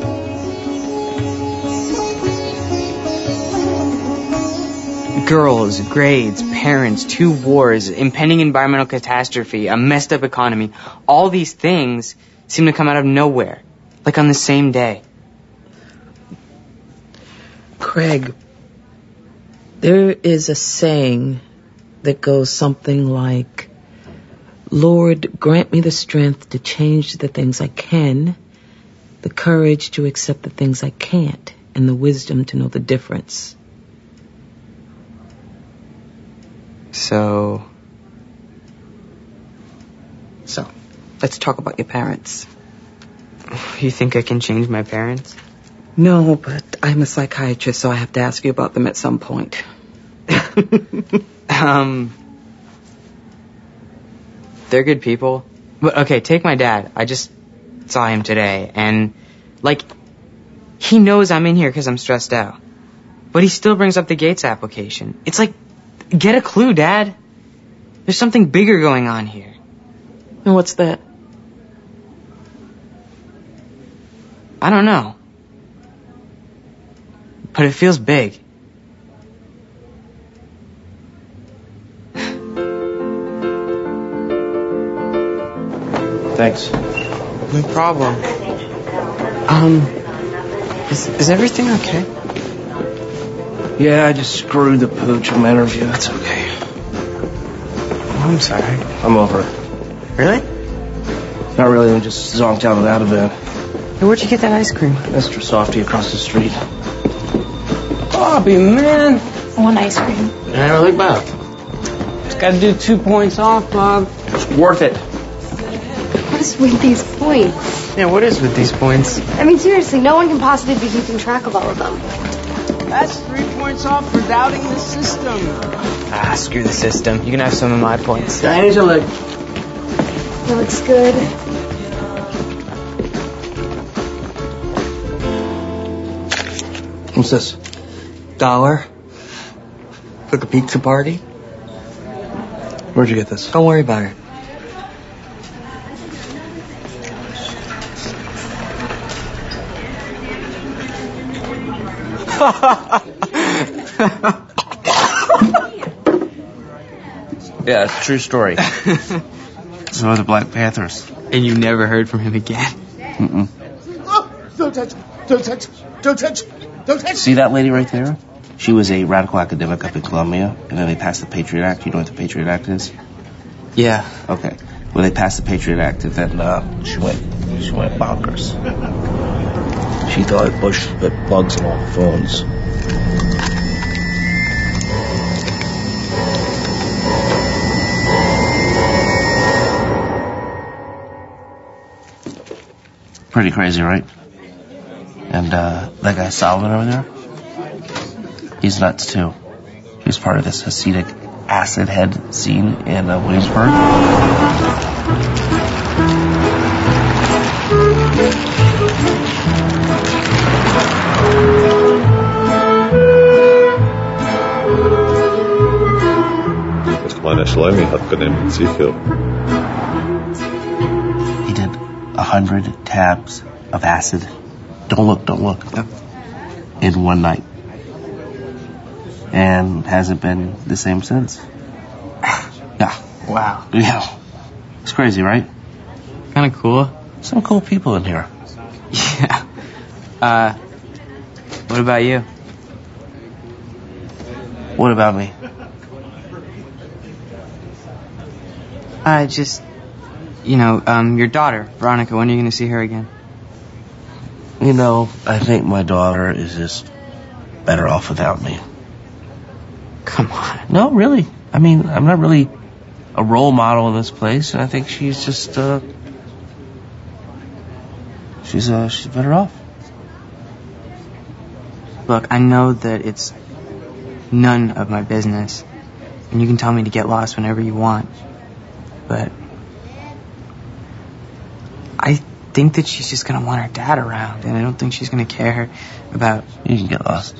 Girls, grades, parents, two wars, impending environmental catastrophe, a messed up economy. All these things seem to come out of nowhere, like on the same day. Craig, there is a saying that goes something like, Lord, grant me the strength to change the things I can, the courage to accept the things I can't, and the wisdom to know the difference. So... So, let's talk about your parents. You think I can change my parents? No, but I'm a psychiatrist, so I have to ask you about them at some point. um... They're good people. But okay, take my dad. I just saw him today, and, like, he knows I'm in here because I'm stressed out. But he still brings up the Gates application. It's like, get a clue, Dad. There's something bigger going on here. And what's that? I don't know. But it feels big. Thanks. No problem. Um, is, is everything okay? Yeah, I just screwed the pooch in my interview. That's okay. Oh, I'm sorry. I'm over it. Really? Not really, I'm just zonked out and out of bed. Hey, where'd you get that ice cream? Mister Softy across the street. Bobby, man. I want ice cream. I never look back. Just gotta do two points off, Bob. It's worth it. What is with these points? Yeah, what is with these points? I mean, seriously, no one can possibly be keeping track of all of them. That's three points off for doubting the system. Ah, screw the system. You can have some of my points. Angela. It looks good. What's this? Dollar. For the pizza party. Where'd you get this? Don't worry about it. Yeah, it's a true story. So are the Black Panthers. And you never heard from him again? Mm-mm. Oh, don't touch! Don't touch! Don't touch! Don't touch! See that lady right there? She was a radical academic up in Columbia, and then they passed the Patriot Act. You know what the Patriot Act is? Yeah. Okay. Well, they passed the Patriot Act, and then uh, she went, she went bonkers. She thought Bush put plugs in all the phones. Pretty crazy, right? And uh, that guy Solomon over there, he's nuts too. He was part of this Hasidic acid head scene in uh, Williamsburg. meine Schleimi hat genommen Zichel. He did a hundred tabs of acid. Don't look, don't look. Yep. In one night. And hasn't been the same since. Yeah. Wow. Yeah. It's crazy, right? Kind of cool. Some cool people in here. Yeah. Uh, what about you? What about me? Uh, just, you know, um, your daughter, Veronica, when are you going to see her again? You know, I think my daughter is just better off without me. Come on. No, really. I mean, I'm not really a role model in this place, and I think she's just, uh... She's, uh, she's better off. Look, I know that it's none of my business, and you can tell me to get lost whenever you want, but I think that she's just gonna want her dad around, and I don't think she's gonna care about... You can get lost.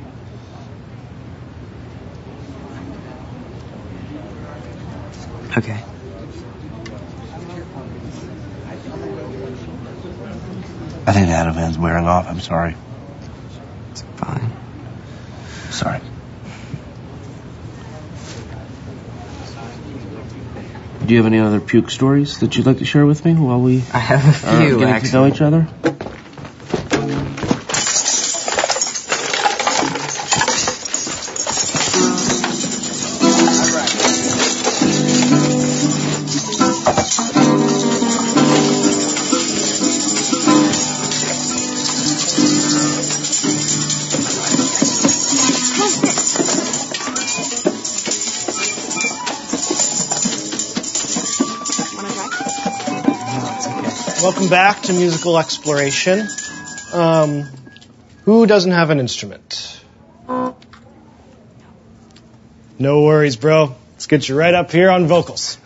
Okay. I think the Ativan's wearing off. I'm sorry. It's fine. Sorry. Do you have any other puke stories that you'd like to share with me while we I have a few, are getting actually. to know each other? Welcome back to Musical Exploration. Um, who doesn't have an instrument? No worries, bro. Let's get you right up here on vocals.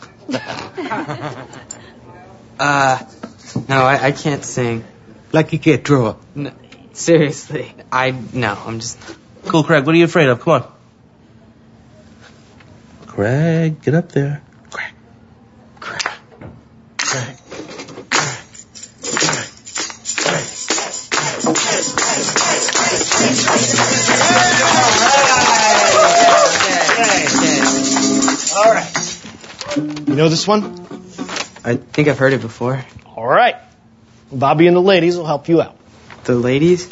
Uh, no, I, I can't sing. Like you can't draw. No, seriously, I, no, I'm just... Cool, Craig, what are you afraid of? Come on. Craig, get up there. Craig. Craig. Craig. All right. You know this one? I think I've heard it before. All right. Bobby and the ladies will help you out. The ladies?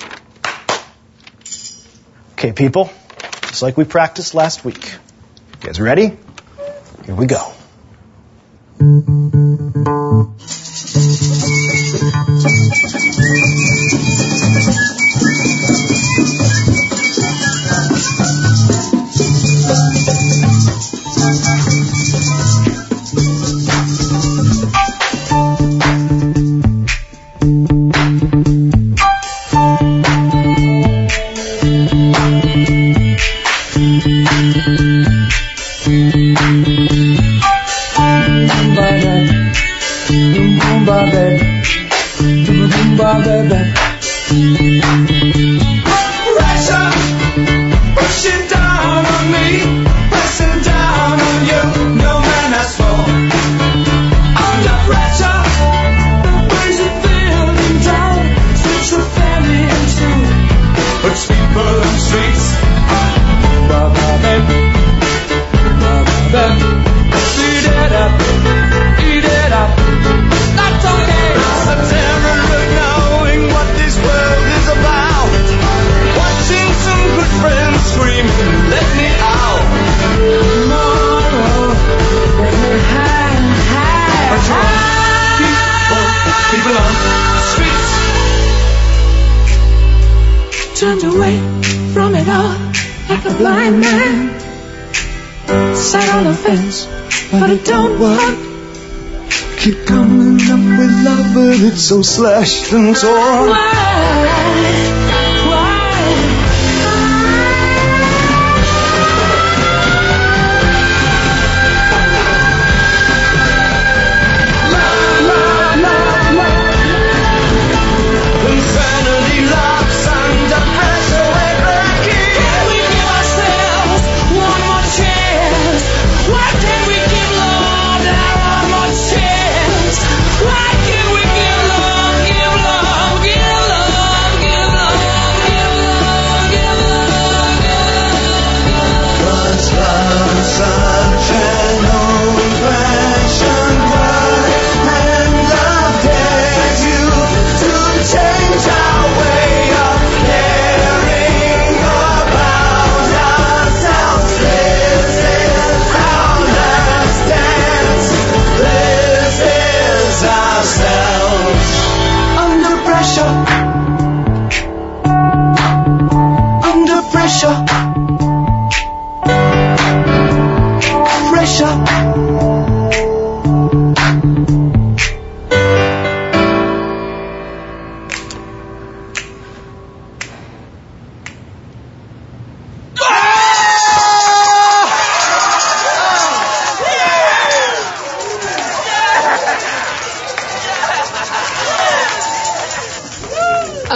Okay, people. Just like we practiced last week. You guys ready? Here we go. Turned away from it all like a blind man. Sat on the fence, but it don't work. Keep coming up with love, but it's so slashed and torn. Why? Why can't we give love, give love, give love, give love?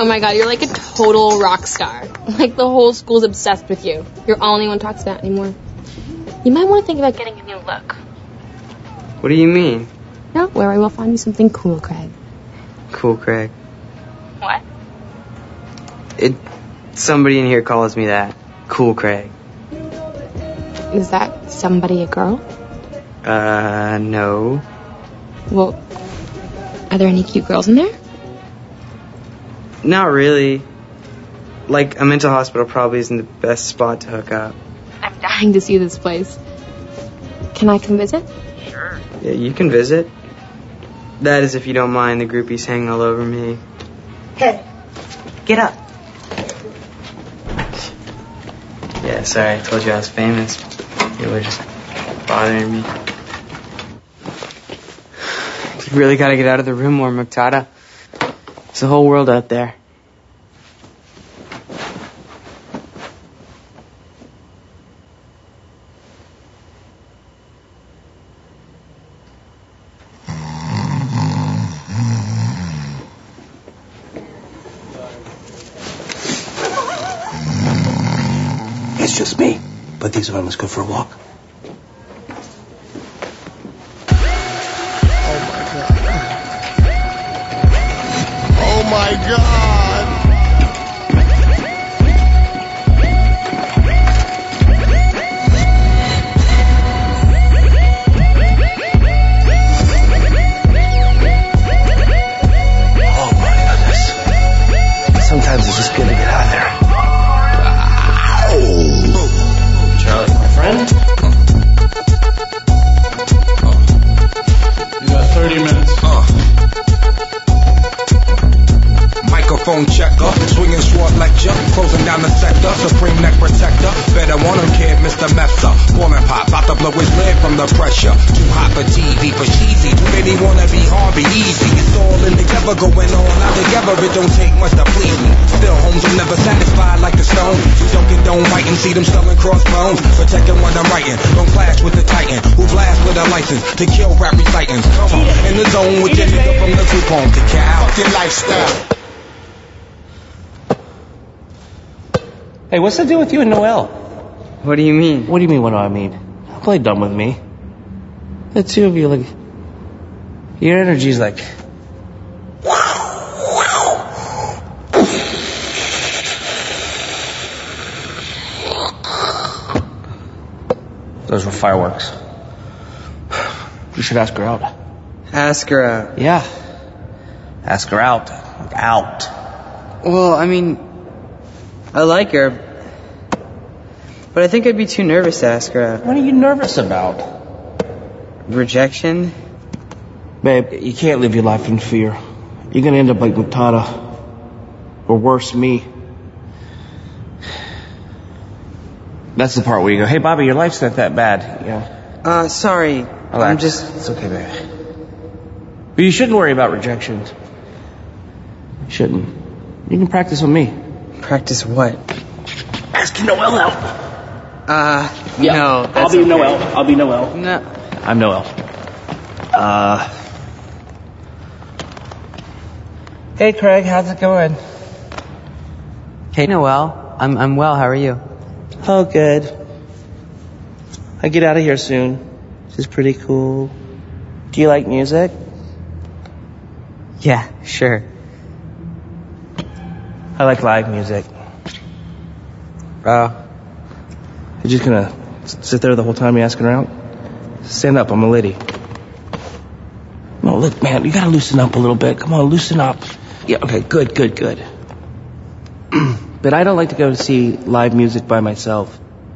Oh my god, you're like a total rock star. Like the whole school's obsessed with you. You're all anyone talks about anymore. You might want to think about getting a new look. What do you mean? Don't worry, we'll find you something cool, Craig. Cool, Craig. What? It. Somebody in here calls me that. Cool, Craig. Is that somebody a girl? Uh, no. Well, are there any cute girls in there? Not really. Like, a mental hospital probably isn't the best spot to hook up. I'm dying to see this place. Can I come visit? Sure. Yeah, you can visit. That is if you don't mind the groupies hanging all over me. Hey, get up. Yeah, sorry, I told you I was famous. You were just bothering me. You really gotta get out of the room more, Muqtada. There's a whole world out there. It's just me. But these are let's go for a walk. Oh my god! Oh my goodness. Sometimes it's just good to get out of there. Charlie, my friend. You got thirty minutes. Uh. Microphone checker, swinging short lecture, closing down the sector, supreme neck protector. Better want him, kid, Mister Mepsa. Gorman pop, about to blow his lid from the pressure. Too hot for T V, for cheesy. Too many wanna be Harvey Easy. It's all in together, going on out together. It don't take much to please me. Still, homes are never satisfied like the stone. Dunkin' don't write and see them selling crossbones. Protecting what I'm writing, don't clash with the titan who blast with a license to kill rap recitants. Come on, in the zone with your nigga from the group home to Cal. Your lifestyle. Hey, what's the deal with you and Noel? What do you mean? What do you mean, what do I mean? Don't play dumb with me. The two of you, like... Your energy's like... Those were fireworks. You should ask her out. Ask her out? Yeah. Ask her out. Like, out. Well, I mean... I like her, but I think I'd be too nervous to ask her out. What are you nervous about? Rejection? Babe, you can't live your life in fear. You're gonna end up like Muqtada. Or worse, me. That's the part where you go, hey, Bobby, your life's not that bad. Yeah. Uh, sorry. Relax. I'm just... It's okay, baby. But you shouldn't worry about rejection. You shouldn't. You can practice with me. Practice what? Ask Noel out. Uh, yeah. no. I'll be okay. Noel. I'll be Noel. No. I'm Noel. Uh. Hey, Craig, how's it going? Hey, Noel. I'm I'm well. How are you? Oh, good. I get out of here soon. This is pretty cool. Do you like music? Yeah, sure. I like live music. Oh. You're just gonna sit there the whole time you're asking her out? Stand up, I'm a lady. No, look, man, you gotta loosen up a little bit. Come on, loosen up. Yeah, okay, good, good, good. But I don't like to go to see live music by myself.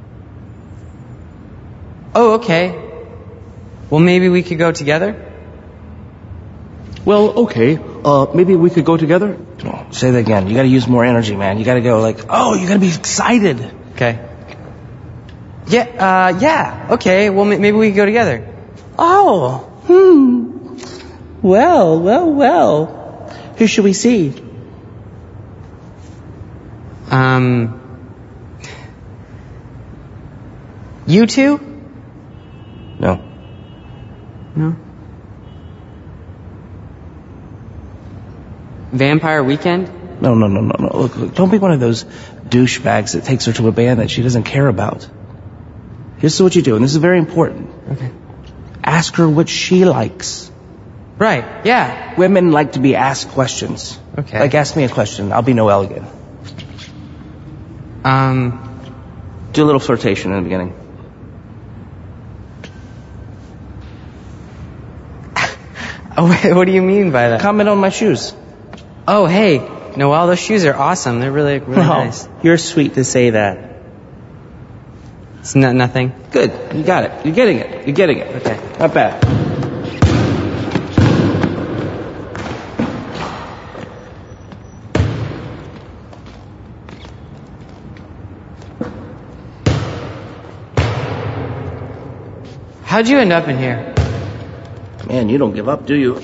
Oh, okay. Well, maybe we could go together? Well, okay. Uh, maybe we could go together? No, say that again. You gotta use more energy, man. You gotta go like, oh, you gotta be excited. Okay. Yeah, uh, yeah. Okay, well, maybe we could go together. Oh, hmm. Well, well, well. Who should we see? Um... You two? No. No? Vampire Weekend? No, no, no, no, no. Look, look, don't be one of those douchebags that takes her to a band that she doesn't care about. Here's what you do, and this is very important. Okay. Ask her what she likes. Right, yeah. Women like to be asked questions. Okay. Like, ask me a question. I'll be Noel again. Um... Do a little flirtation in the beginning. Oh, wait, what do you mean by that? Comment on my shoes. Oh, hey, Noel, those shoes are awesome. They're really, really Oh, nice. you're sweet to say that. It's not nothing. Good. You got it. You're getting it. You're getting it. Okay. Not bad. How'd you end up in here? Man, you don't give up, do you?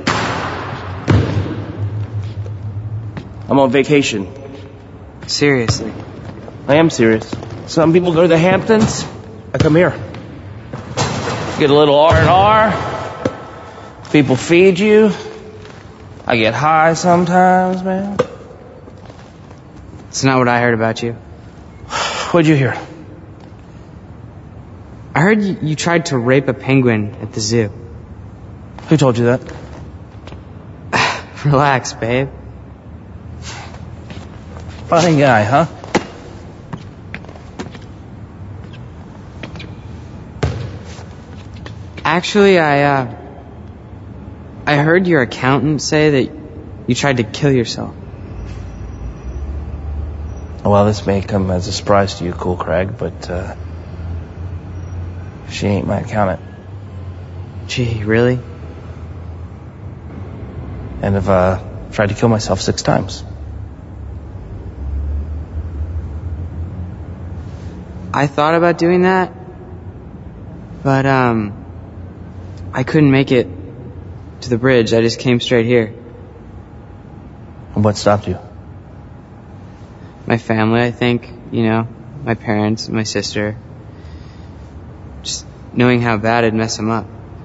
I'm on vacation. Seriously? I am serious. Some people go to the Hamptons. I come here. Get a little R and R. People feed you. I get high sometimes, man. It's not what I heard about you. What'd you hear? I heard you, you tried to rape a penguin at the zoo. Who told you that? Relax, babe. Funny guy, huh? Actually, I, uh... I heard your accountant say that you tried to kill yourself. Well, this may come as a surprise to you, Cool Craig, but, uh... she ain't my accountant. Gee, really? And I've, uh, tried to kill myself six times. I thought about doing that, but, um, I couldn't make it to the bridge. I just came straight here. And what stopped you? My family, I think, you know, my parents, my sister. Just knowing how bad it'd mess them up.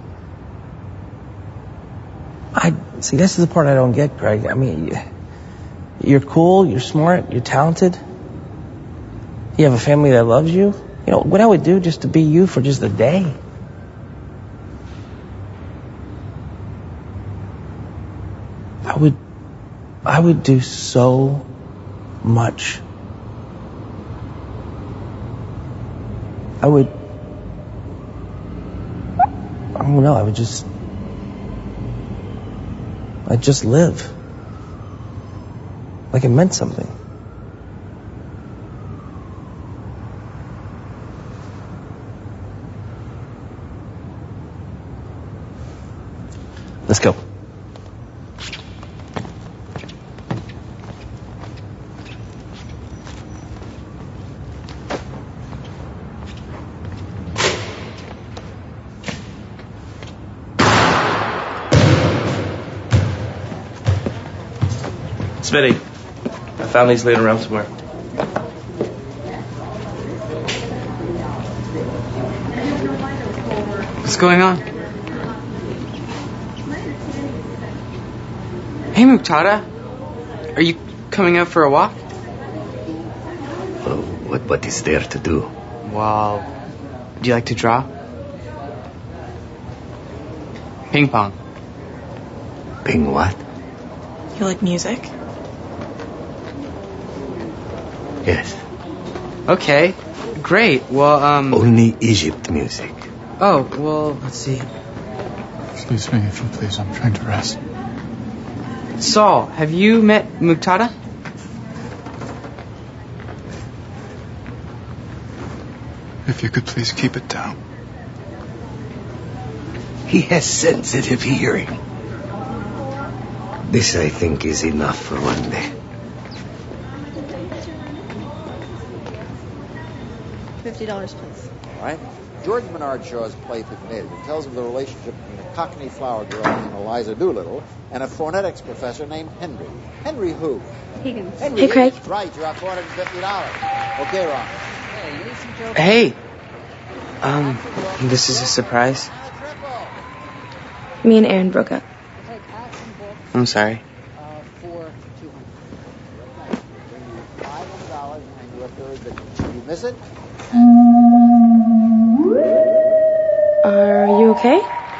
I see, this is the part I don't get, Greg. I mean, you're cool, you're smart, you're talented. You have a family that loves you. You know, what I would do just to be you for just a day. I would, I would do so much. I would, I don't know, I would just, I'd just live. Like it meant something. Let's go. Smitty, I found these laying around somewhere. What's going on? Hey, Muqtada. Are you coming out for a walk? Oh, what, what is there to do? Well, do you like to draw? Ping pong. Ping what? You like music? Yes. Okay, great. Well, um... Only Egypt music. Oh, well, let's see. Excuse me, if you please, I'm trying to rest. Saul, have you met Muqtada? If you could please keep it down. He has sensitive hearing. This, I think, is enough for one day. Fifty dollars, please. All right. George Menard Shaw's play Pygmalion tells of the relationship between a Cockney flower girl named Eliza Doolittle and a phonetics professor named Henry. Henry who? Higgins. Henry Hey, Craig. Higgins. Right, you're up four hundred fifty dollars. Okay, Ron. Hey. Um, this is a surprise. Me and Aaron broke up. I'm sorry. Miss it? Are you okay?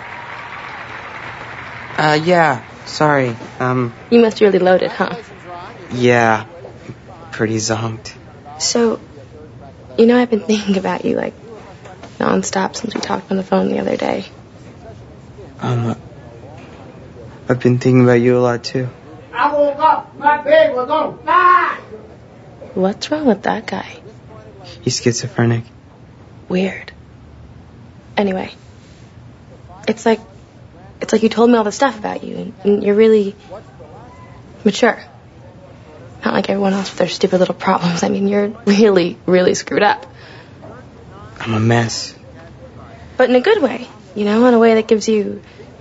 Uh, yeah. Sorry. Um, You must be really loaded, huh? yeah. Pretty zonked. So, you know, I've been thinking about you, like, non-stop since we talked on the phone the other day. Um, I've been thinking about you a lot, too. I woke up, my bed was on fire. What's wrong with that guy? He's schizophrenic. Weird. Anyway, it's like, it's like you told me all the stuff about you, and, and you're really mature. Not like everyone else with their stupid little problems. I mean, you're really, really screwed up. I'm a mess. But in a good way, you know, in a way that gives you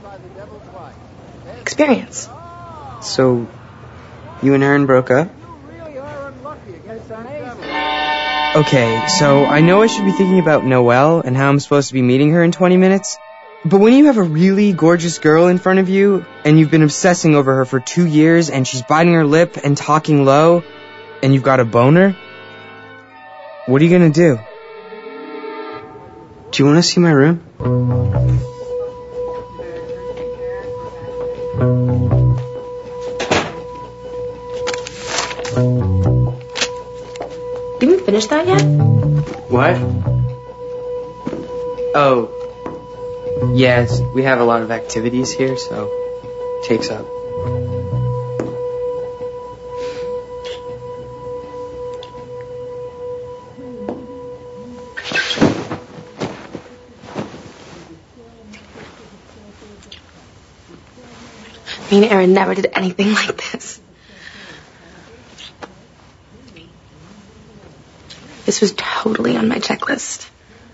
experience. So, you and Aaron broke up? Okay, so I know I should be thinking about Noelle and how I'm supposed to be meeting her in twenty minutes. But when you have a really gorgeous girl in front of you, and you've been obsessing over her for two years, and she's biting her lip and talking low, and you've got a boner, what are you gonna do? Do you want to see my room? Didn't you finish that yet? What? Oh. Yes, we have a lot of activities here, so it takes up. Me and Aaron never did anything like this. This was totally on my checklist.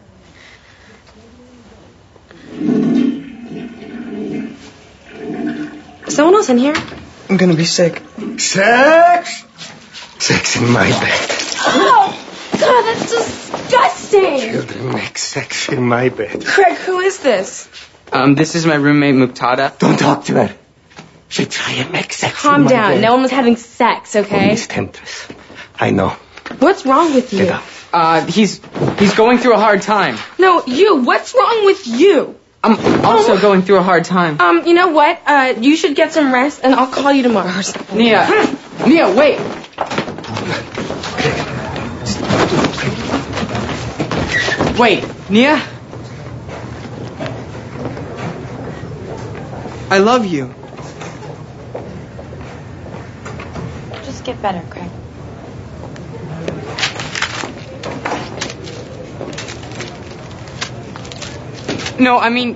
Is someone else in here? I'm gonna be sick. Sex? Sex in my bed. Oh, God, that's disgusting. Children make sex in my bed. Craig, who is this? Um, this is my roommate, Muqtada. Don't talk to her. She try and make sex Calm in my down. bed. No one was having sex, okay? Miss Temptress. I know. What's wrong with you? Get up. Uh, he's, he's going through a hard time. No, you. What's wrong with you? I'm also um, going through a hard time. Um, you know what? Uh, you should get some rest, and I'll call you tomorrow or something. Nia. Nia, wait. Wait, Nia? I love you. Just get better, Craig. No, I mean...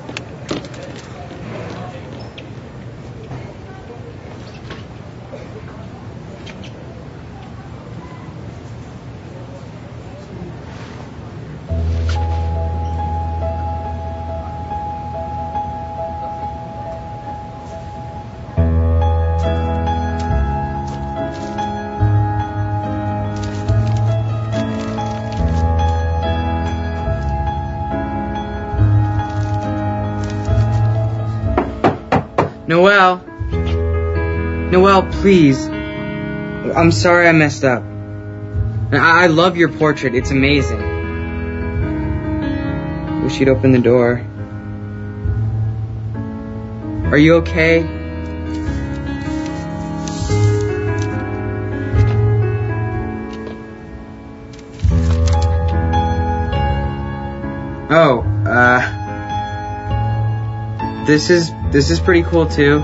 Noelle. Noelle, please. I'm sorry I messed up. I, I love your portrait. It's amazing. Wish you'd open the door. Are you okay? Oh, uh... This is, this is pretty cool too.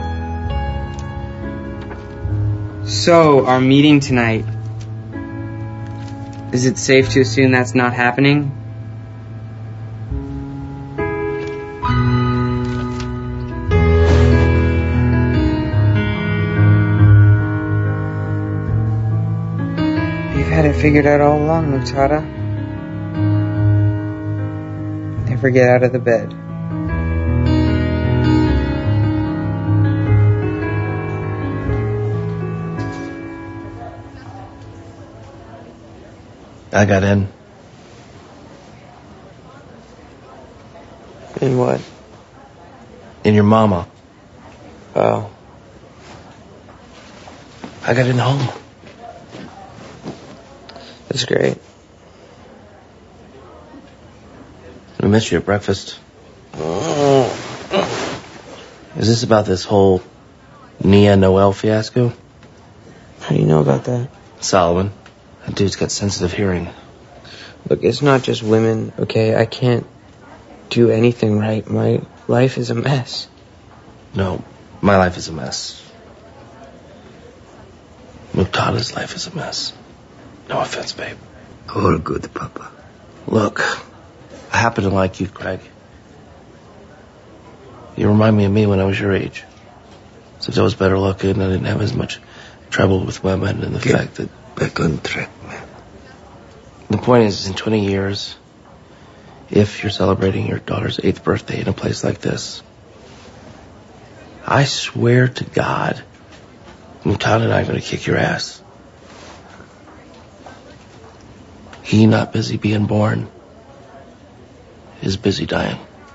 So, our meeting tonight. Is it safe to assume that's not happening? You've had it figured out all along, Muqtada. Never get out of the bed. I got in. In what? In your mama. Oh. I got in home. That's great. I missed you at breakfast. Is this about this whole Nia Noel fiasco? How do you know about that? Solomon. That dude's got sensitive hearing. Look, it's not just women, okay? I can't do anything right. My life is a mess. No, my life is a mess. Mutada's life is a mess. No offense, babe. All good, Papa. Look, I happen to like you, Craig. You remind me of me when I was your age. Except I was better looking and I didn't have as much trouble with women and the Get fact that... back on track, man. The point is, in twenty years, if you're celebrating your daughter's eighth birthday in a place like this, I swear to God, Mutada and I are going to kick your ass. He not busy being born is busy dying.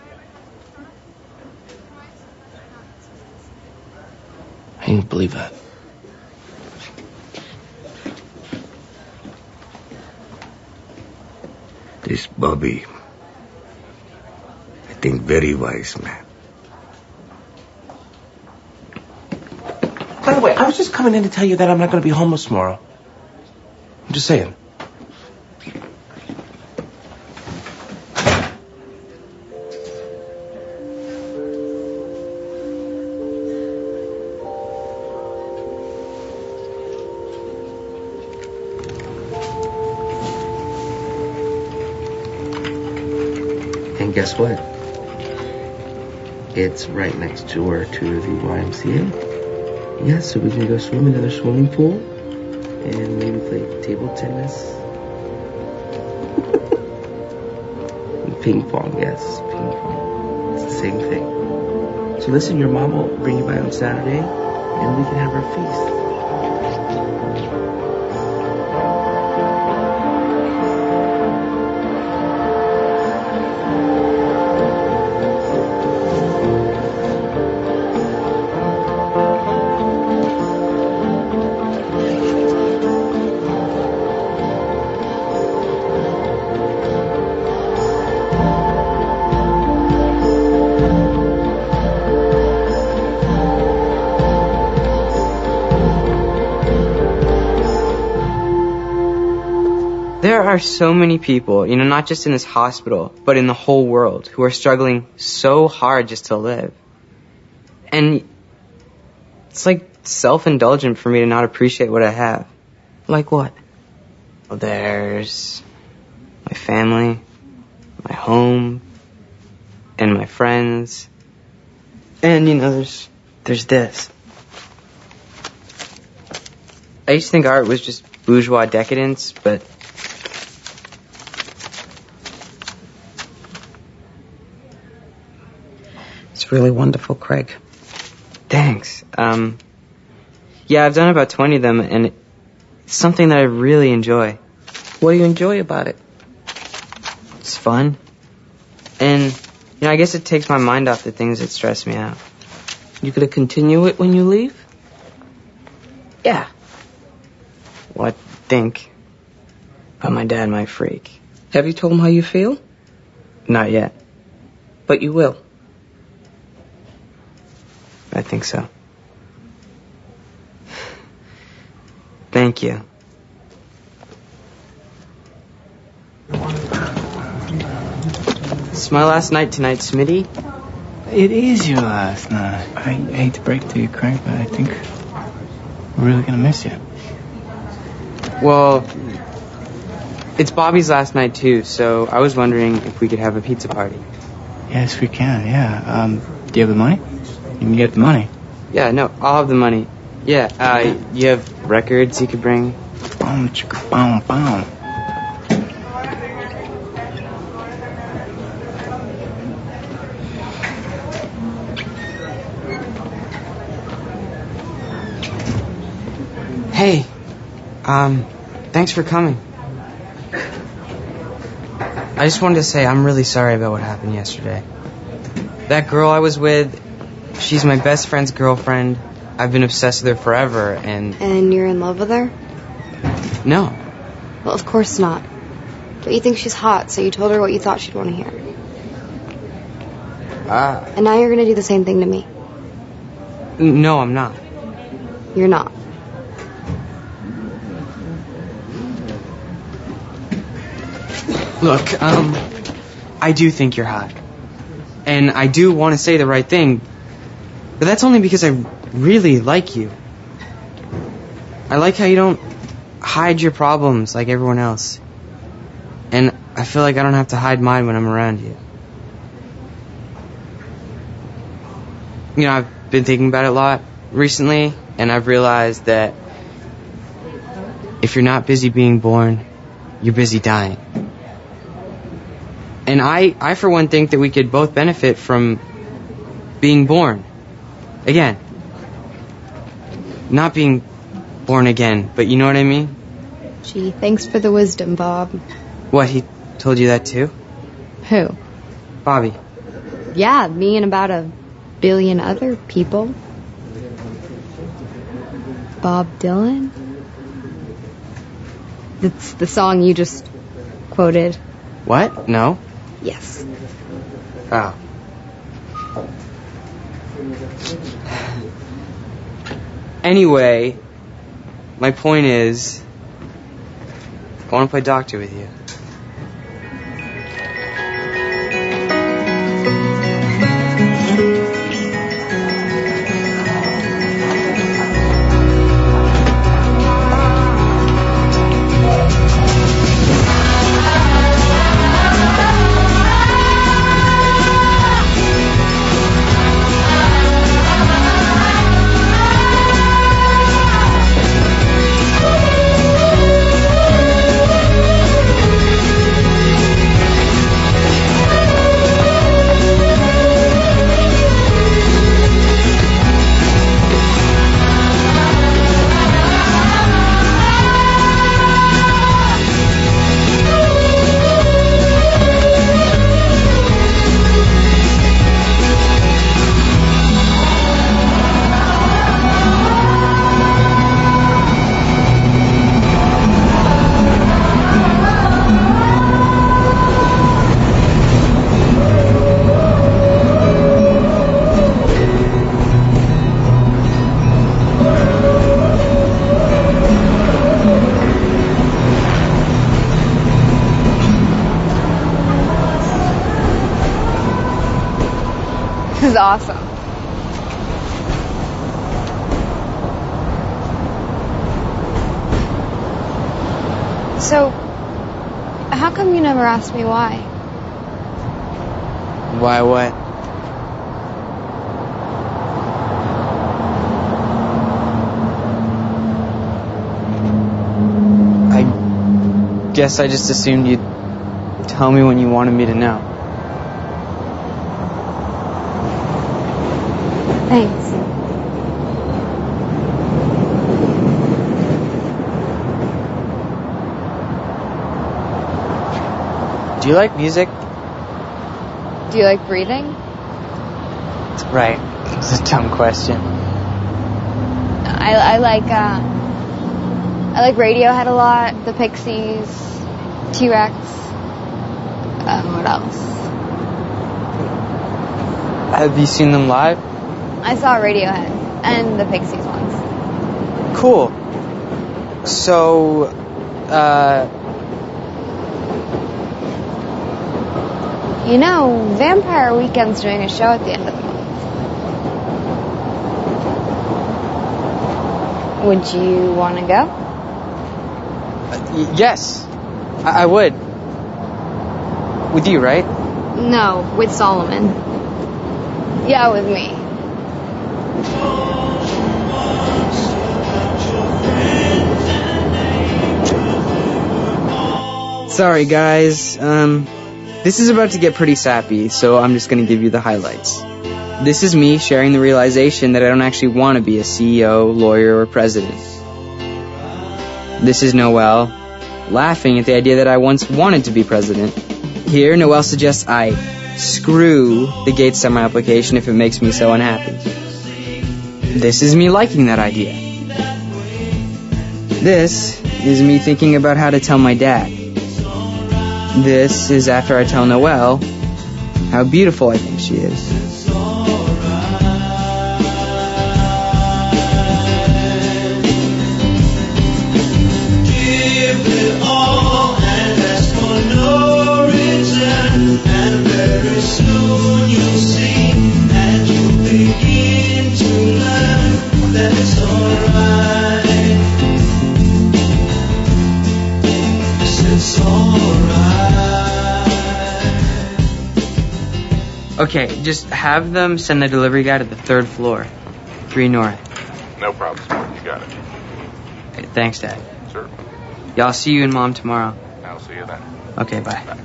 I can't believe that. This Bobby, I think very wise man. By the way, I was just coming in to tell you that I'm not going to be homeless tomorrow. I'm just saying. And guess what? It's right next door to the Y M C A. Yeah, so we can go swim in another swimming pool and maybe play table tennis. And ping pong, yes, ping pong. It's the same thing. So listen, your mom will bring you by on Saturday and we can have our feast. There are so many people, you know, not just in this hospital, but in the whole world, who are struggling so hard just to live. And it's like self-indulgent for me to not appreciate what I have. Like what? Well, there's my family, my home, and my friends. And, you know, there's, there's this. I used to think art was just bourgeois decadence, but it's really wonderful, Craig. Thanks. Um, yeah, I've done about twenty of them, and it's something that I really enjoy. What do you enjoy about it? It's fun. And, you know, I guess it takes my mind off the things that stress me out. You gonna continue it when you leave? Yeah. Well, I think. But my dad might freak. Have you told him how you feel? Not yet. But you will. I think so. Thank you. It's my last night tonight, Smitty. It is your last night. I hate to break it to you, Craig, but I think we're really gonna miss you. Well, it's Bobby's last night too, so I was wondering if we could have a pizza party. Yes, we can, yeah. Um, do you have the money? You can get the money. Yeah, no, I'll have the money. Yeah, uh, you have records you could bring? Boom, chicka, boom, boom. Hey, um, thanks for coming. I just wanted to say I'm really sorry about what happened yesterday. That girl I was with, she's my best friend's girlfriend. I've been obsessed with her forever, and... And you're in love with her? No. Well, of course not. But you think she's hot, so you told her what you thought she'd want to hear. Ah. And now you're gonna do the same thing to me. No, I'm not. You're not. Look, um, I do think you're hot. And I do want to say the right thing. But that's only because I really like you. I like how you don't hide your problems like everyone else. And I feel like I don't have to hide mine when I'm around you. You know, I've been thinking about it a lot recently, and I've realized that if you're not busy being born, you're busy dying. And I, I for one think that we could both benefit from being born again. Not being born again, but you know what I mean? Gee, thanks for the wisdom, Bob. What, he told you that too? Who? Bobby. Yeah, me and about a billion other people. Bob Dylan? That's the song you just quoted. What? No? Yes. Oh. Anyway, my point is, I want to play doctor with you. This is awesome. So, how come you never asked me why? Why what? I guess I just assumed you'd tell me when you wanted me to know. Thanks. Do you like music? Do you like breathing? Right. It's a dumb question. I, I like, uh, I like Radiohead a lot, the Pixies, T-Rex, uh, what else? Have you seen them live? I saw Radiohead and the Pixies once. Cool. So, uh... you know, Vampire Weekend's doing a show at the end of the month. Would you want to go? Uh, y- yes, I-, I would. With you, right? No, with Solomon. Yeah, with me. Sorry, guys. Um, this is about to get pretty sappy, so I'm just going to give you the highlights. This is me sharing the realization that I don't actually want to be a C E O, lawyer, or president. This is Noelle laughing at the idea that I once wanted to be president. Here, Noelle suggests I screw the Gates Summer application if it makes me so unhappy. This is me liking that idea. This is me thinking about how to tell my dad. This is after I tell Noelle how beautiful I think she is. Soon you'll see, and you'll begin to learn that it's alright. It's alright. Okay, just have them send the delivery guy to the third floor, three north. No problem, Smart. You got it. Okay, thanks, Dad. Sure. Yeah, I'll see you and Mom tomorrow. I'll see you then. Okay, bye. Bye.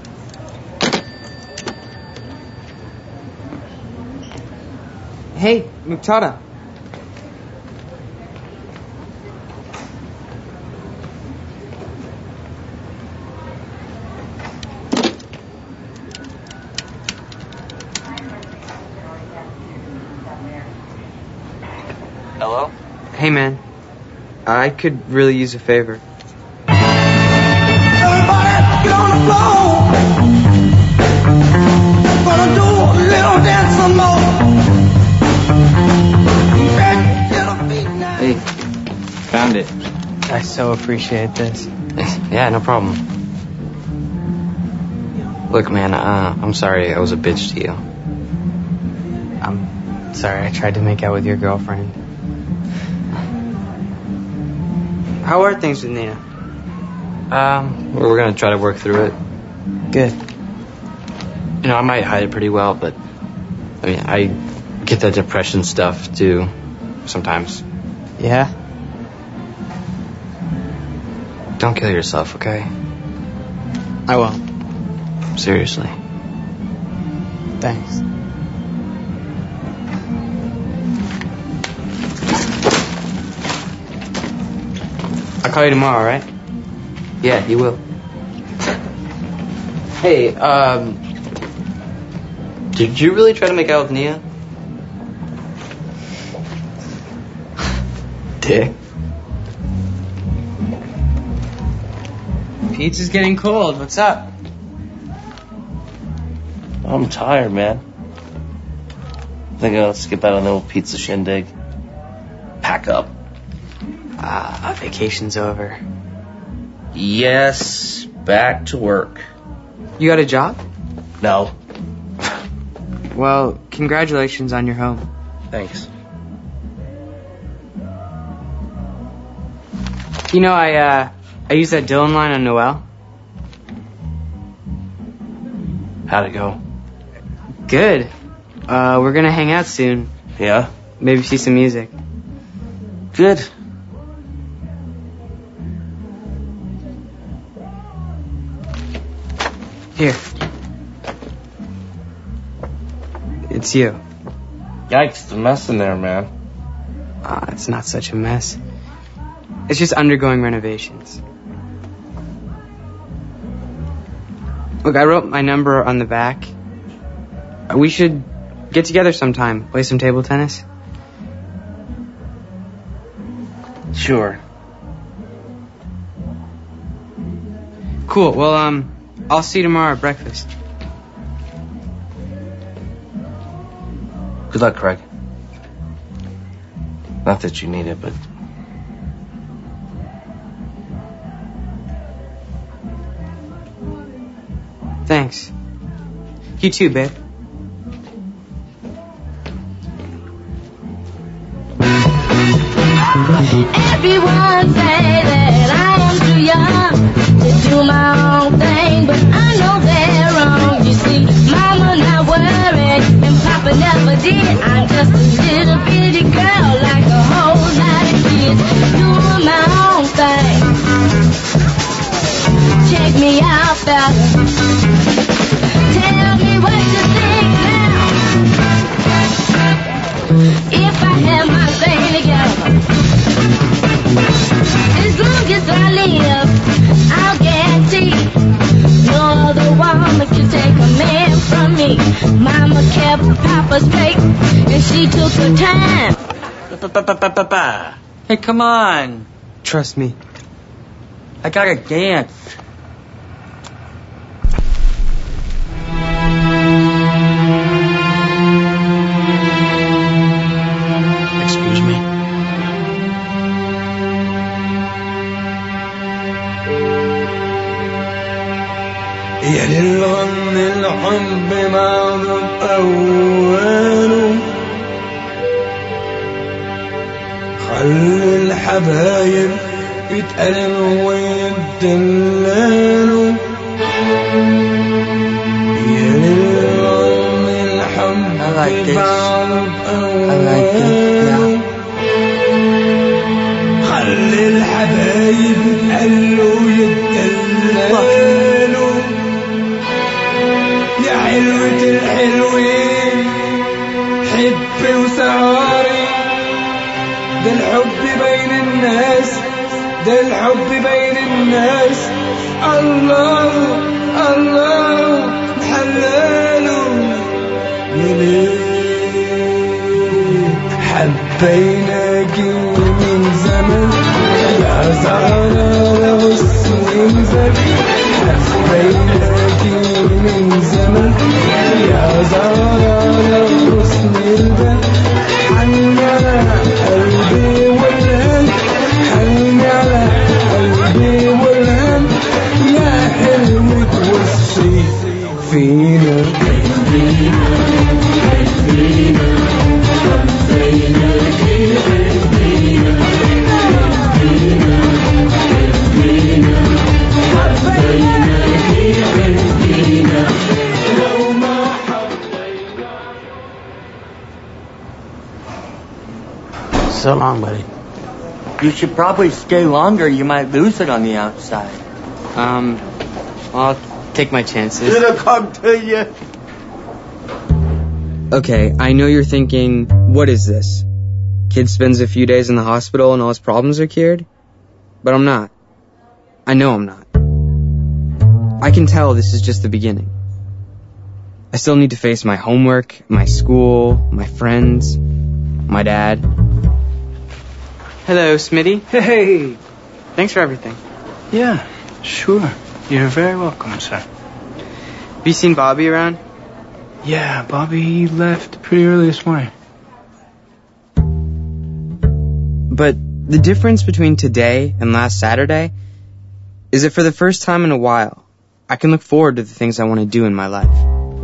Hey, Muktada. Hello? Hey, man. I could really use a favor. Everybody, get on the floor. Gonna do a little dance some more. Hey, found it. I so appreciate this. Yeah, no problem. Look, man, uh, I'm sorry I was a bitch to you. I'm sorry I tried to make out with your girlfriend. How are things with Nina? Um, we're gonna try to work through it. Good. You know, I might hide it pretty well, but I mean, I get that depression stuff too, sometimes. Yeah? Don't kill yourself, okay? I won't. Seriously. Thanks. I'll call you tomorrow, right? Yeah, you will. Hey, um... did you really try to make out with Nia? Dick. Pizza's getting cold. What's up? I'm tired, man. I think I'll skip out on the old pizza shindig. Pack up. Ah, vacation's over. Yes, back to work. You got a job? No. Well, congratulations on your home. Thanks. You know, I, uh, I used that Dylan line on Noel. How'd it go? Good. Uh, we're gonna hang out soon. Yeah? Maybe see some music. Good. Here. It's you. Yikes, the mess in there, man. Ah, it's not such a mess. It's just undergoing renovations. Look, I wrote my number on the back. We should get together sometime, play some table tennis. Sure. Cool, well, um, I'll see you tomorrow at breakfast. Good luck, Craig. Not that you need it, but... Thanks. You too, babe. Everyone say that I am too young to do my own thing, but I know they're wrong. You see, Mama not worried and Papa never did. I'm just a little bitty girl like a whole lot of kids, doing my own thing. Check me out, fella. Tell me what you think now. If I have my thing together, as long as I live, I'll guarantee no other woman can take a man from me. Mama kept Papa straight, and she took her time. Hey, come on. Trust me. I gotta dance. الحب معذب أوله خلي الحبايب يتقللوا ويتدللوا يا للعلم الحب معذب أوله خلي الحبايب يتقللوا ويتدللوا يا حلوة الحلوين حبي وسعاري ده الحب بين الناس ده الحب بين الناس الله الله محلاله يليه حبيناكي من زمان يا زهرة والسنين زمان حبيناكي من زمان يا زهرة والسنين زمان حني على قلبي والهم حني على قلبي والهم يا حلوة وصي فينا حبينا حبينا حبيناكي حبينا حبينا حبينا حبيناكي حبينا لو ما So long, buddy. You should probably stay longer. You might lose it on the outside. Um, I'll take my chances. It'll come to you. Okay, I know you're thinking, what is this? Kid spends a few days in the hospital and all his problems are cured? But I'm not. I know I'm not. I can tell this is just the beginning. I still need to face my homework, my school, my friends, my dad. Hello, Smitty. Hey! Thanks for everything. Yeah, sure. You're very welcome, sir. Have you seen Bobby around? Yeah, Bobby left pretty early this morning. But the difference between today and last Saturday is that for the first time in a while, I can look forward to the things I want to do in my life.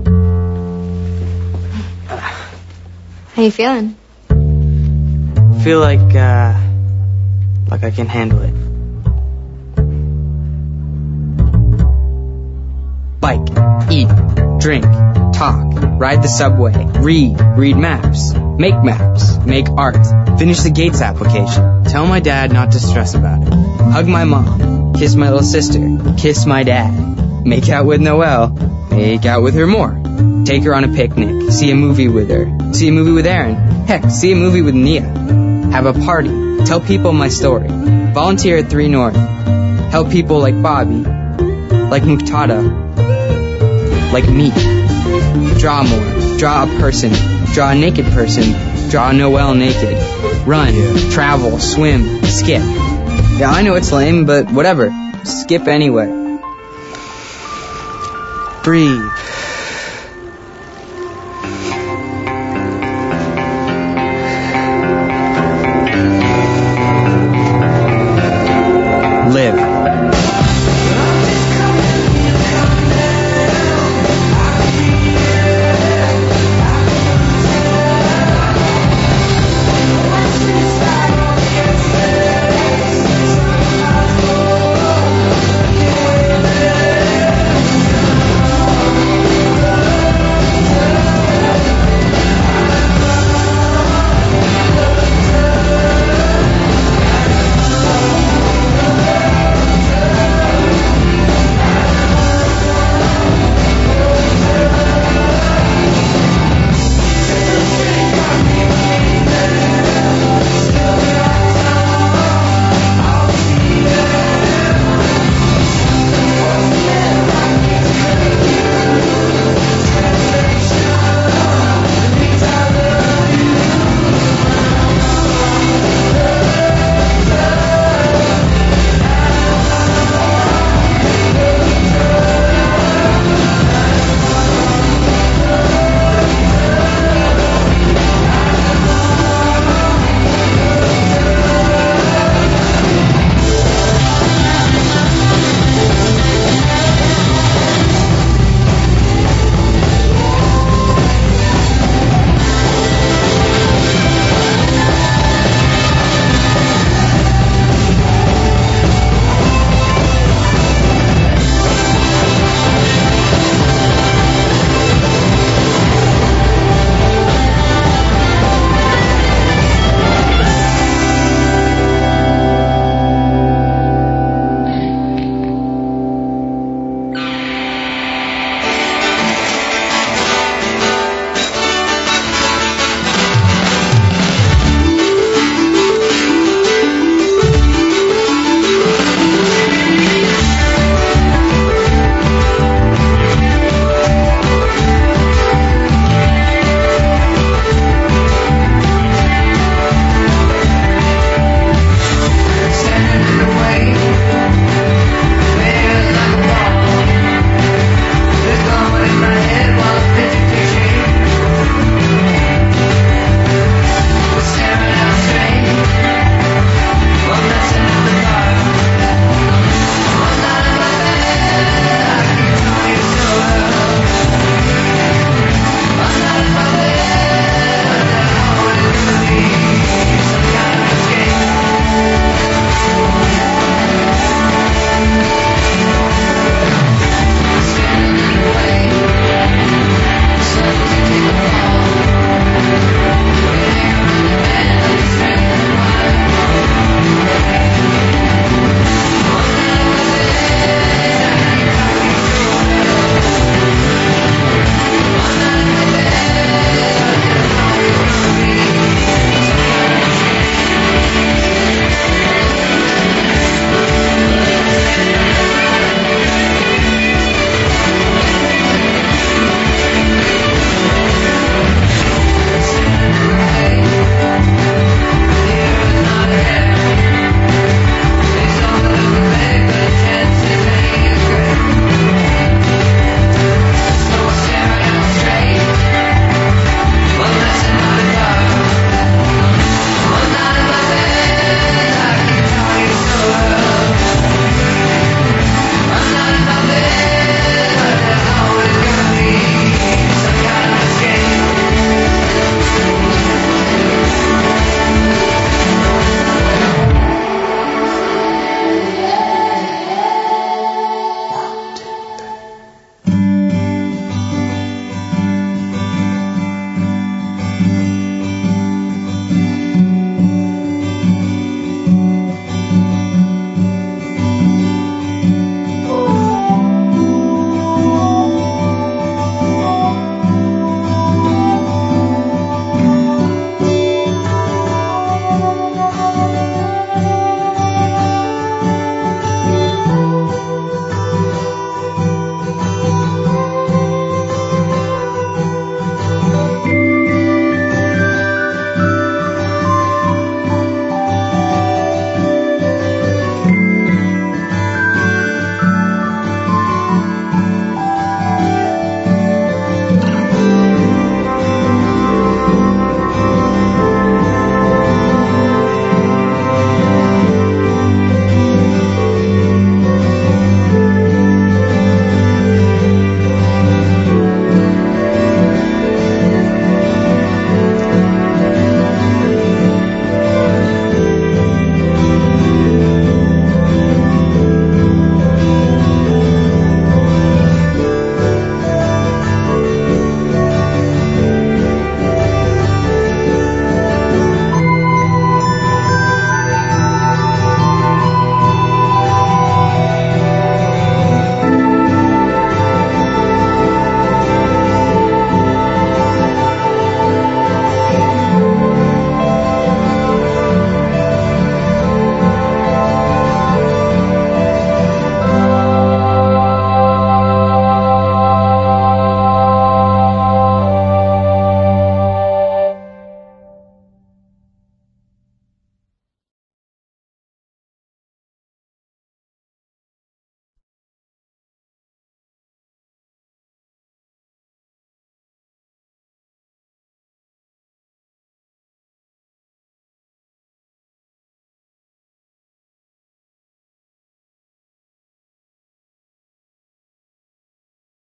How you feeling? I feel like, uh, like I can handle it. Bike, eat, drink, talk, ride the subway, read, read maps, make maps, make art, finish the Gates application, tell my dad not to stress about it, hug my mom, kiss my little sister, kiss my dad, make out with Noelle, make out with her more, take her on a picnic, see a movie with her, see a movie with Aaron, heck, see a movie with Nia, have a party, tell people my story, volunteer at three North, help people like Bobby, like Muqtada, like me. Draw more. Draw a person. Draw a naked person. Draw Noelle naked. Run. Yeah. Travel. Swim. Skip. Yeah, I know it's lame, but whatever. Skip anyway. Breathe.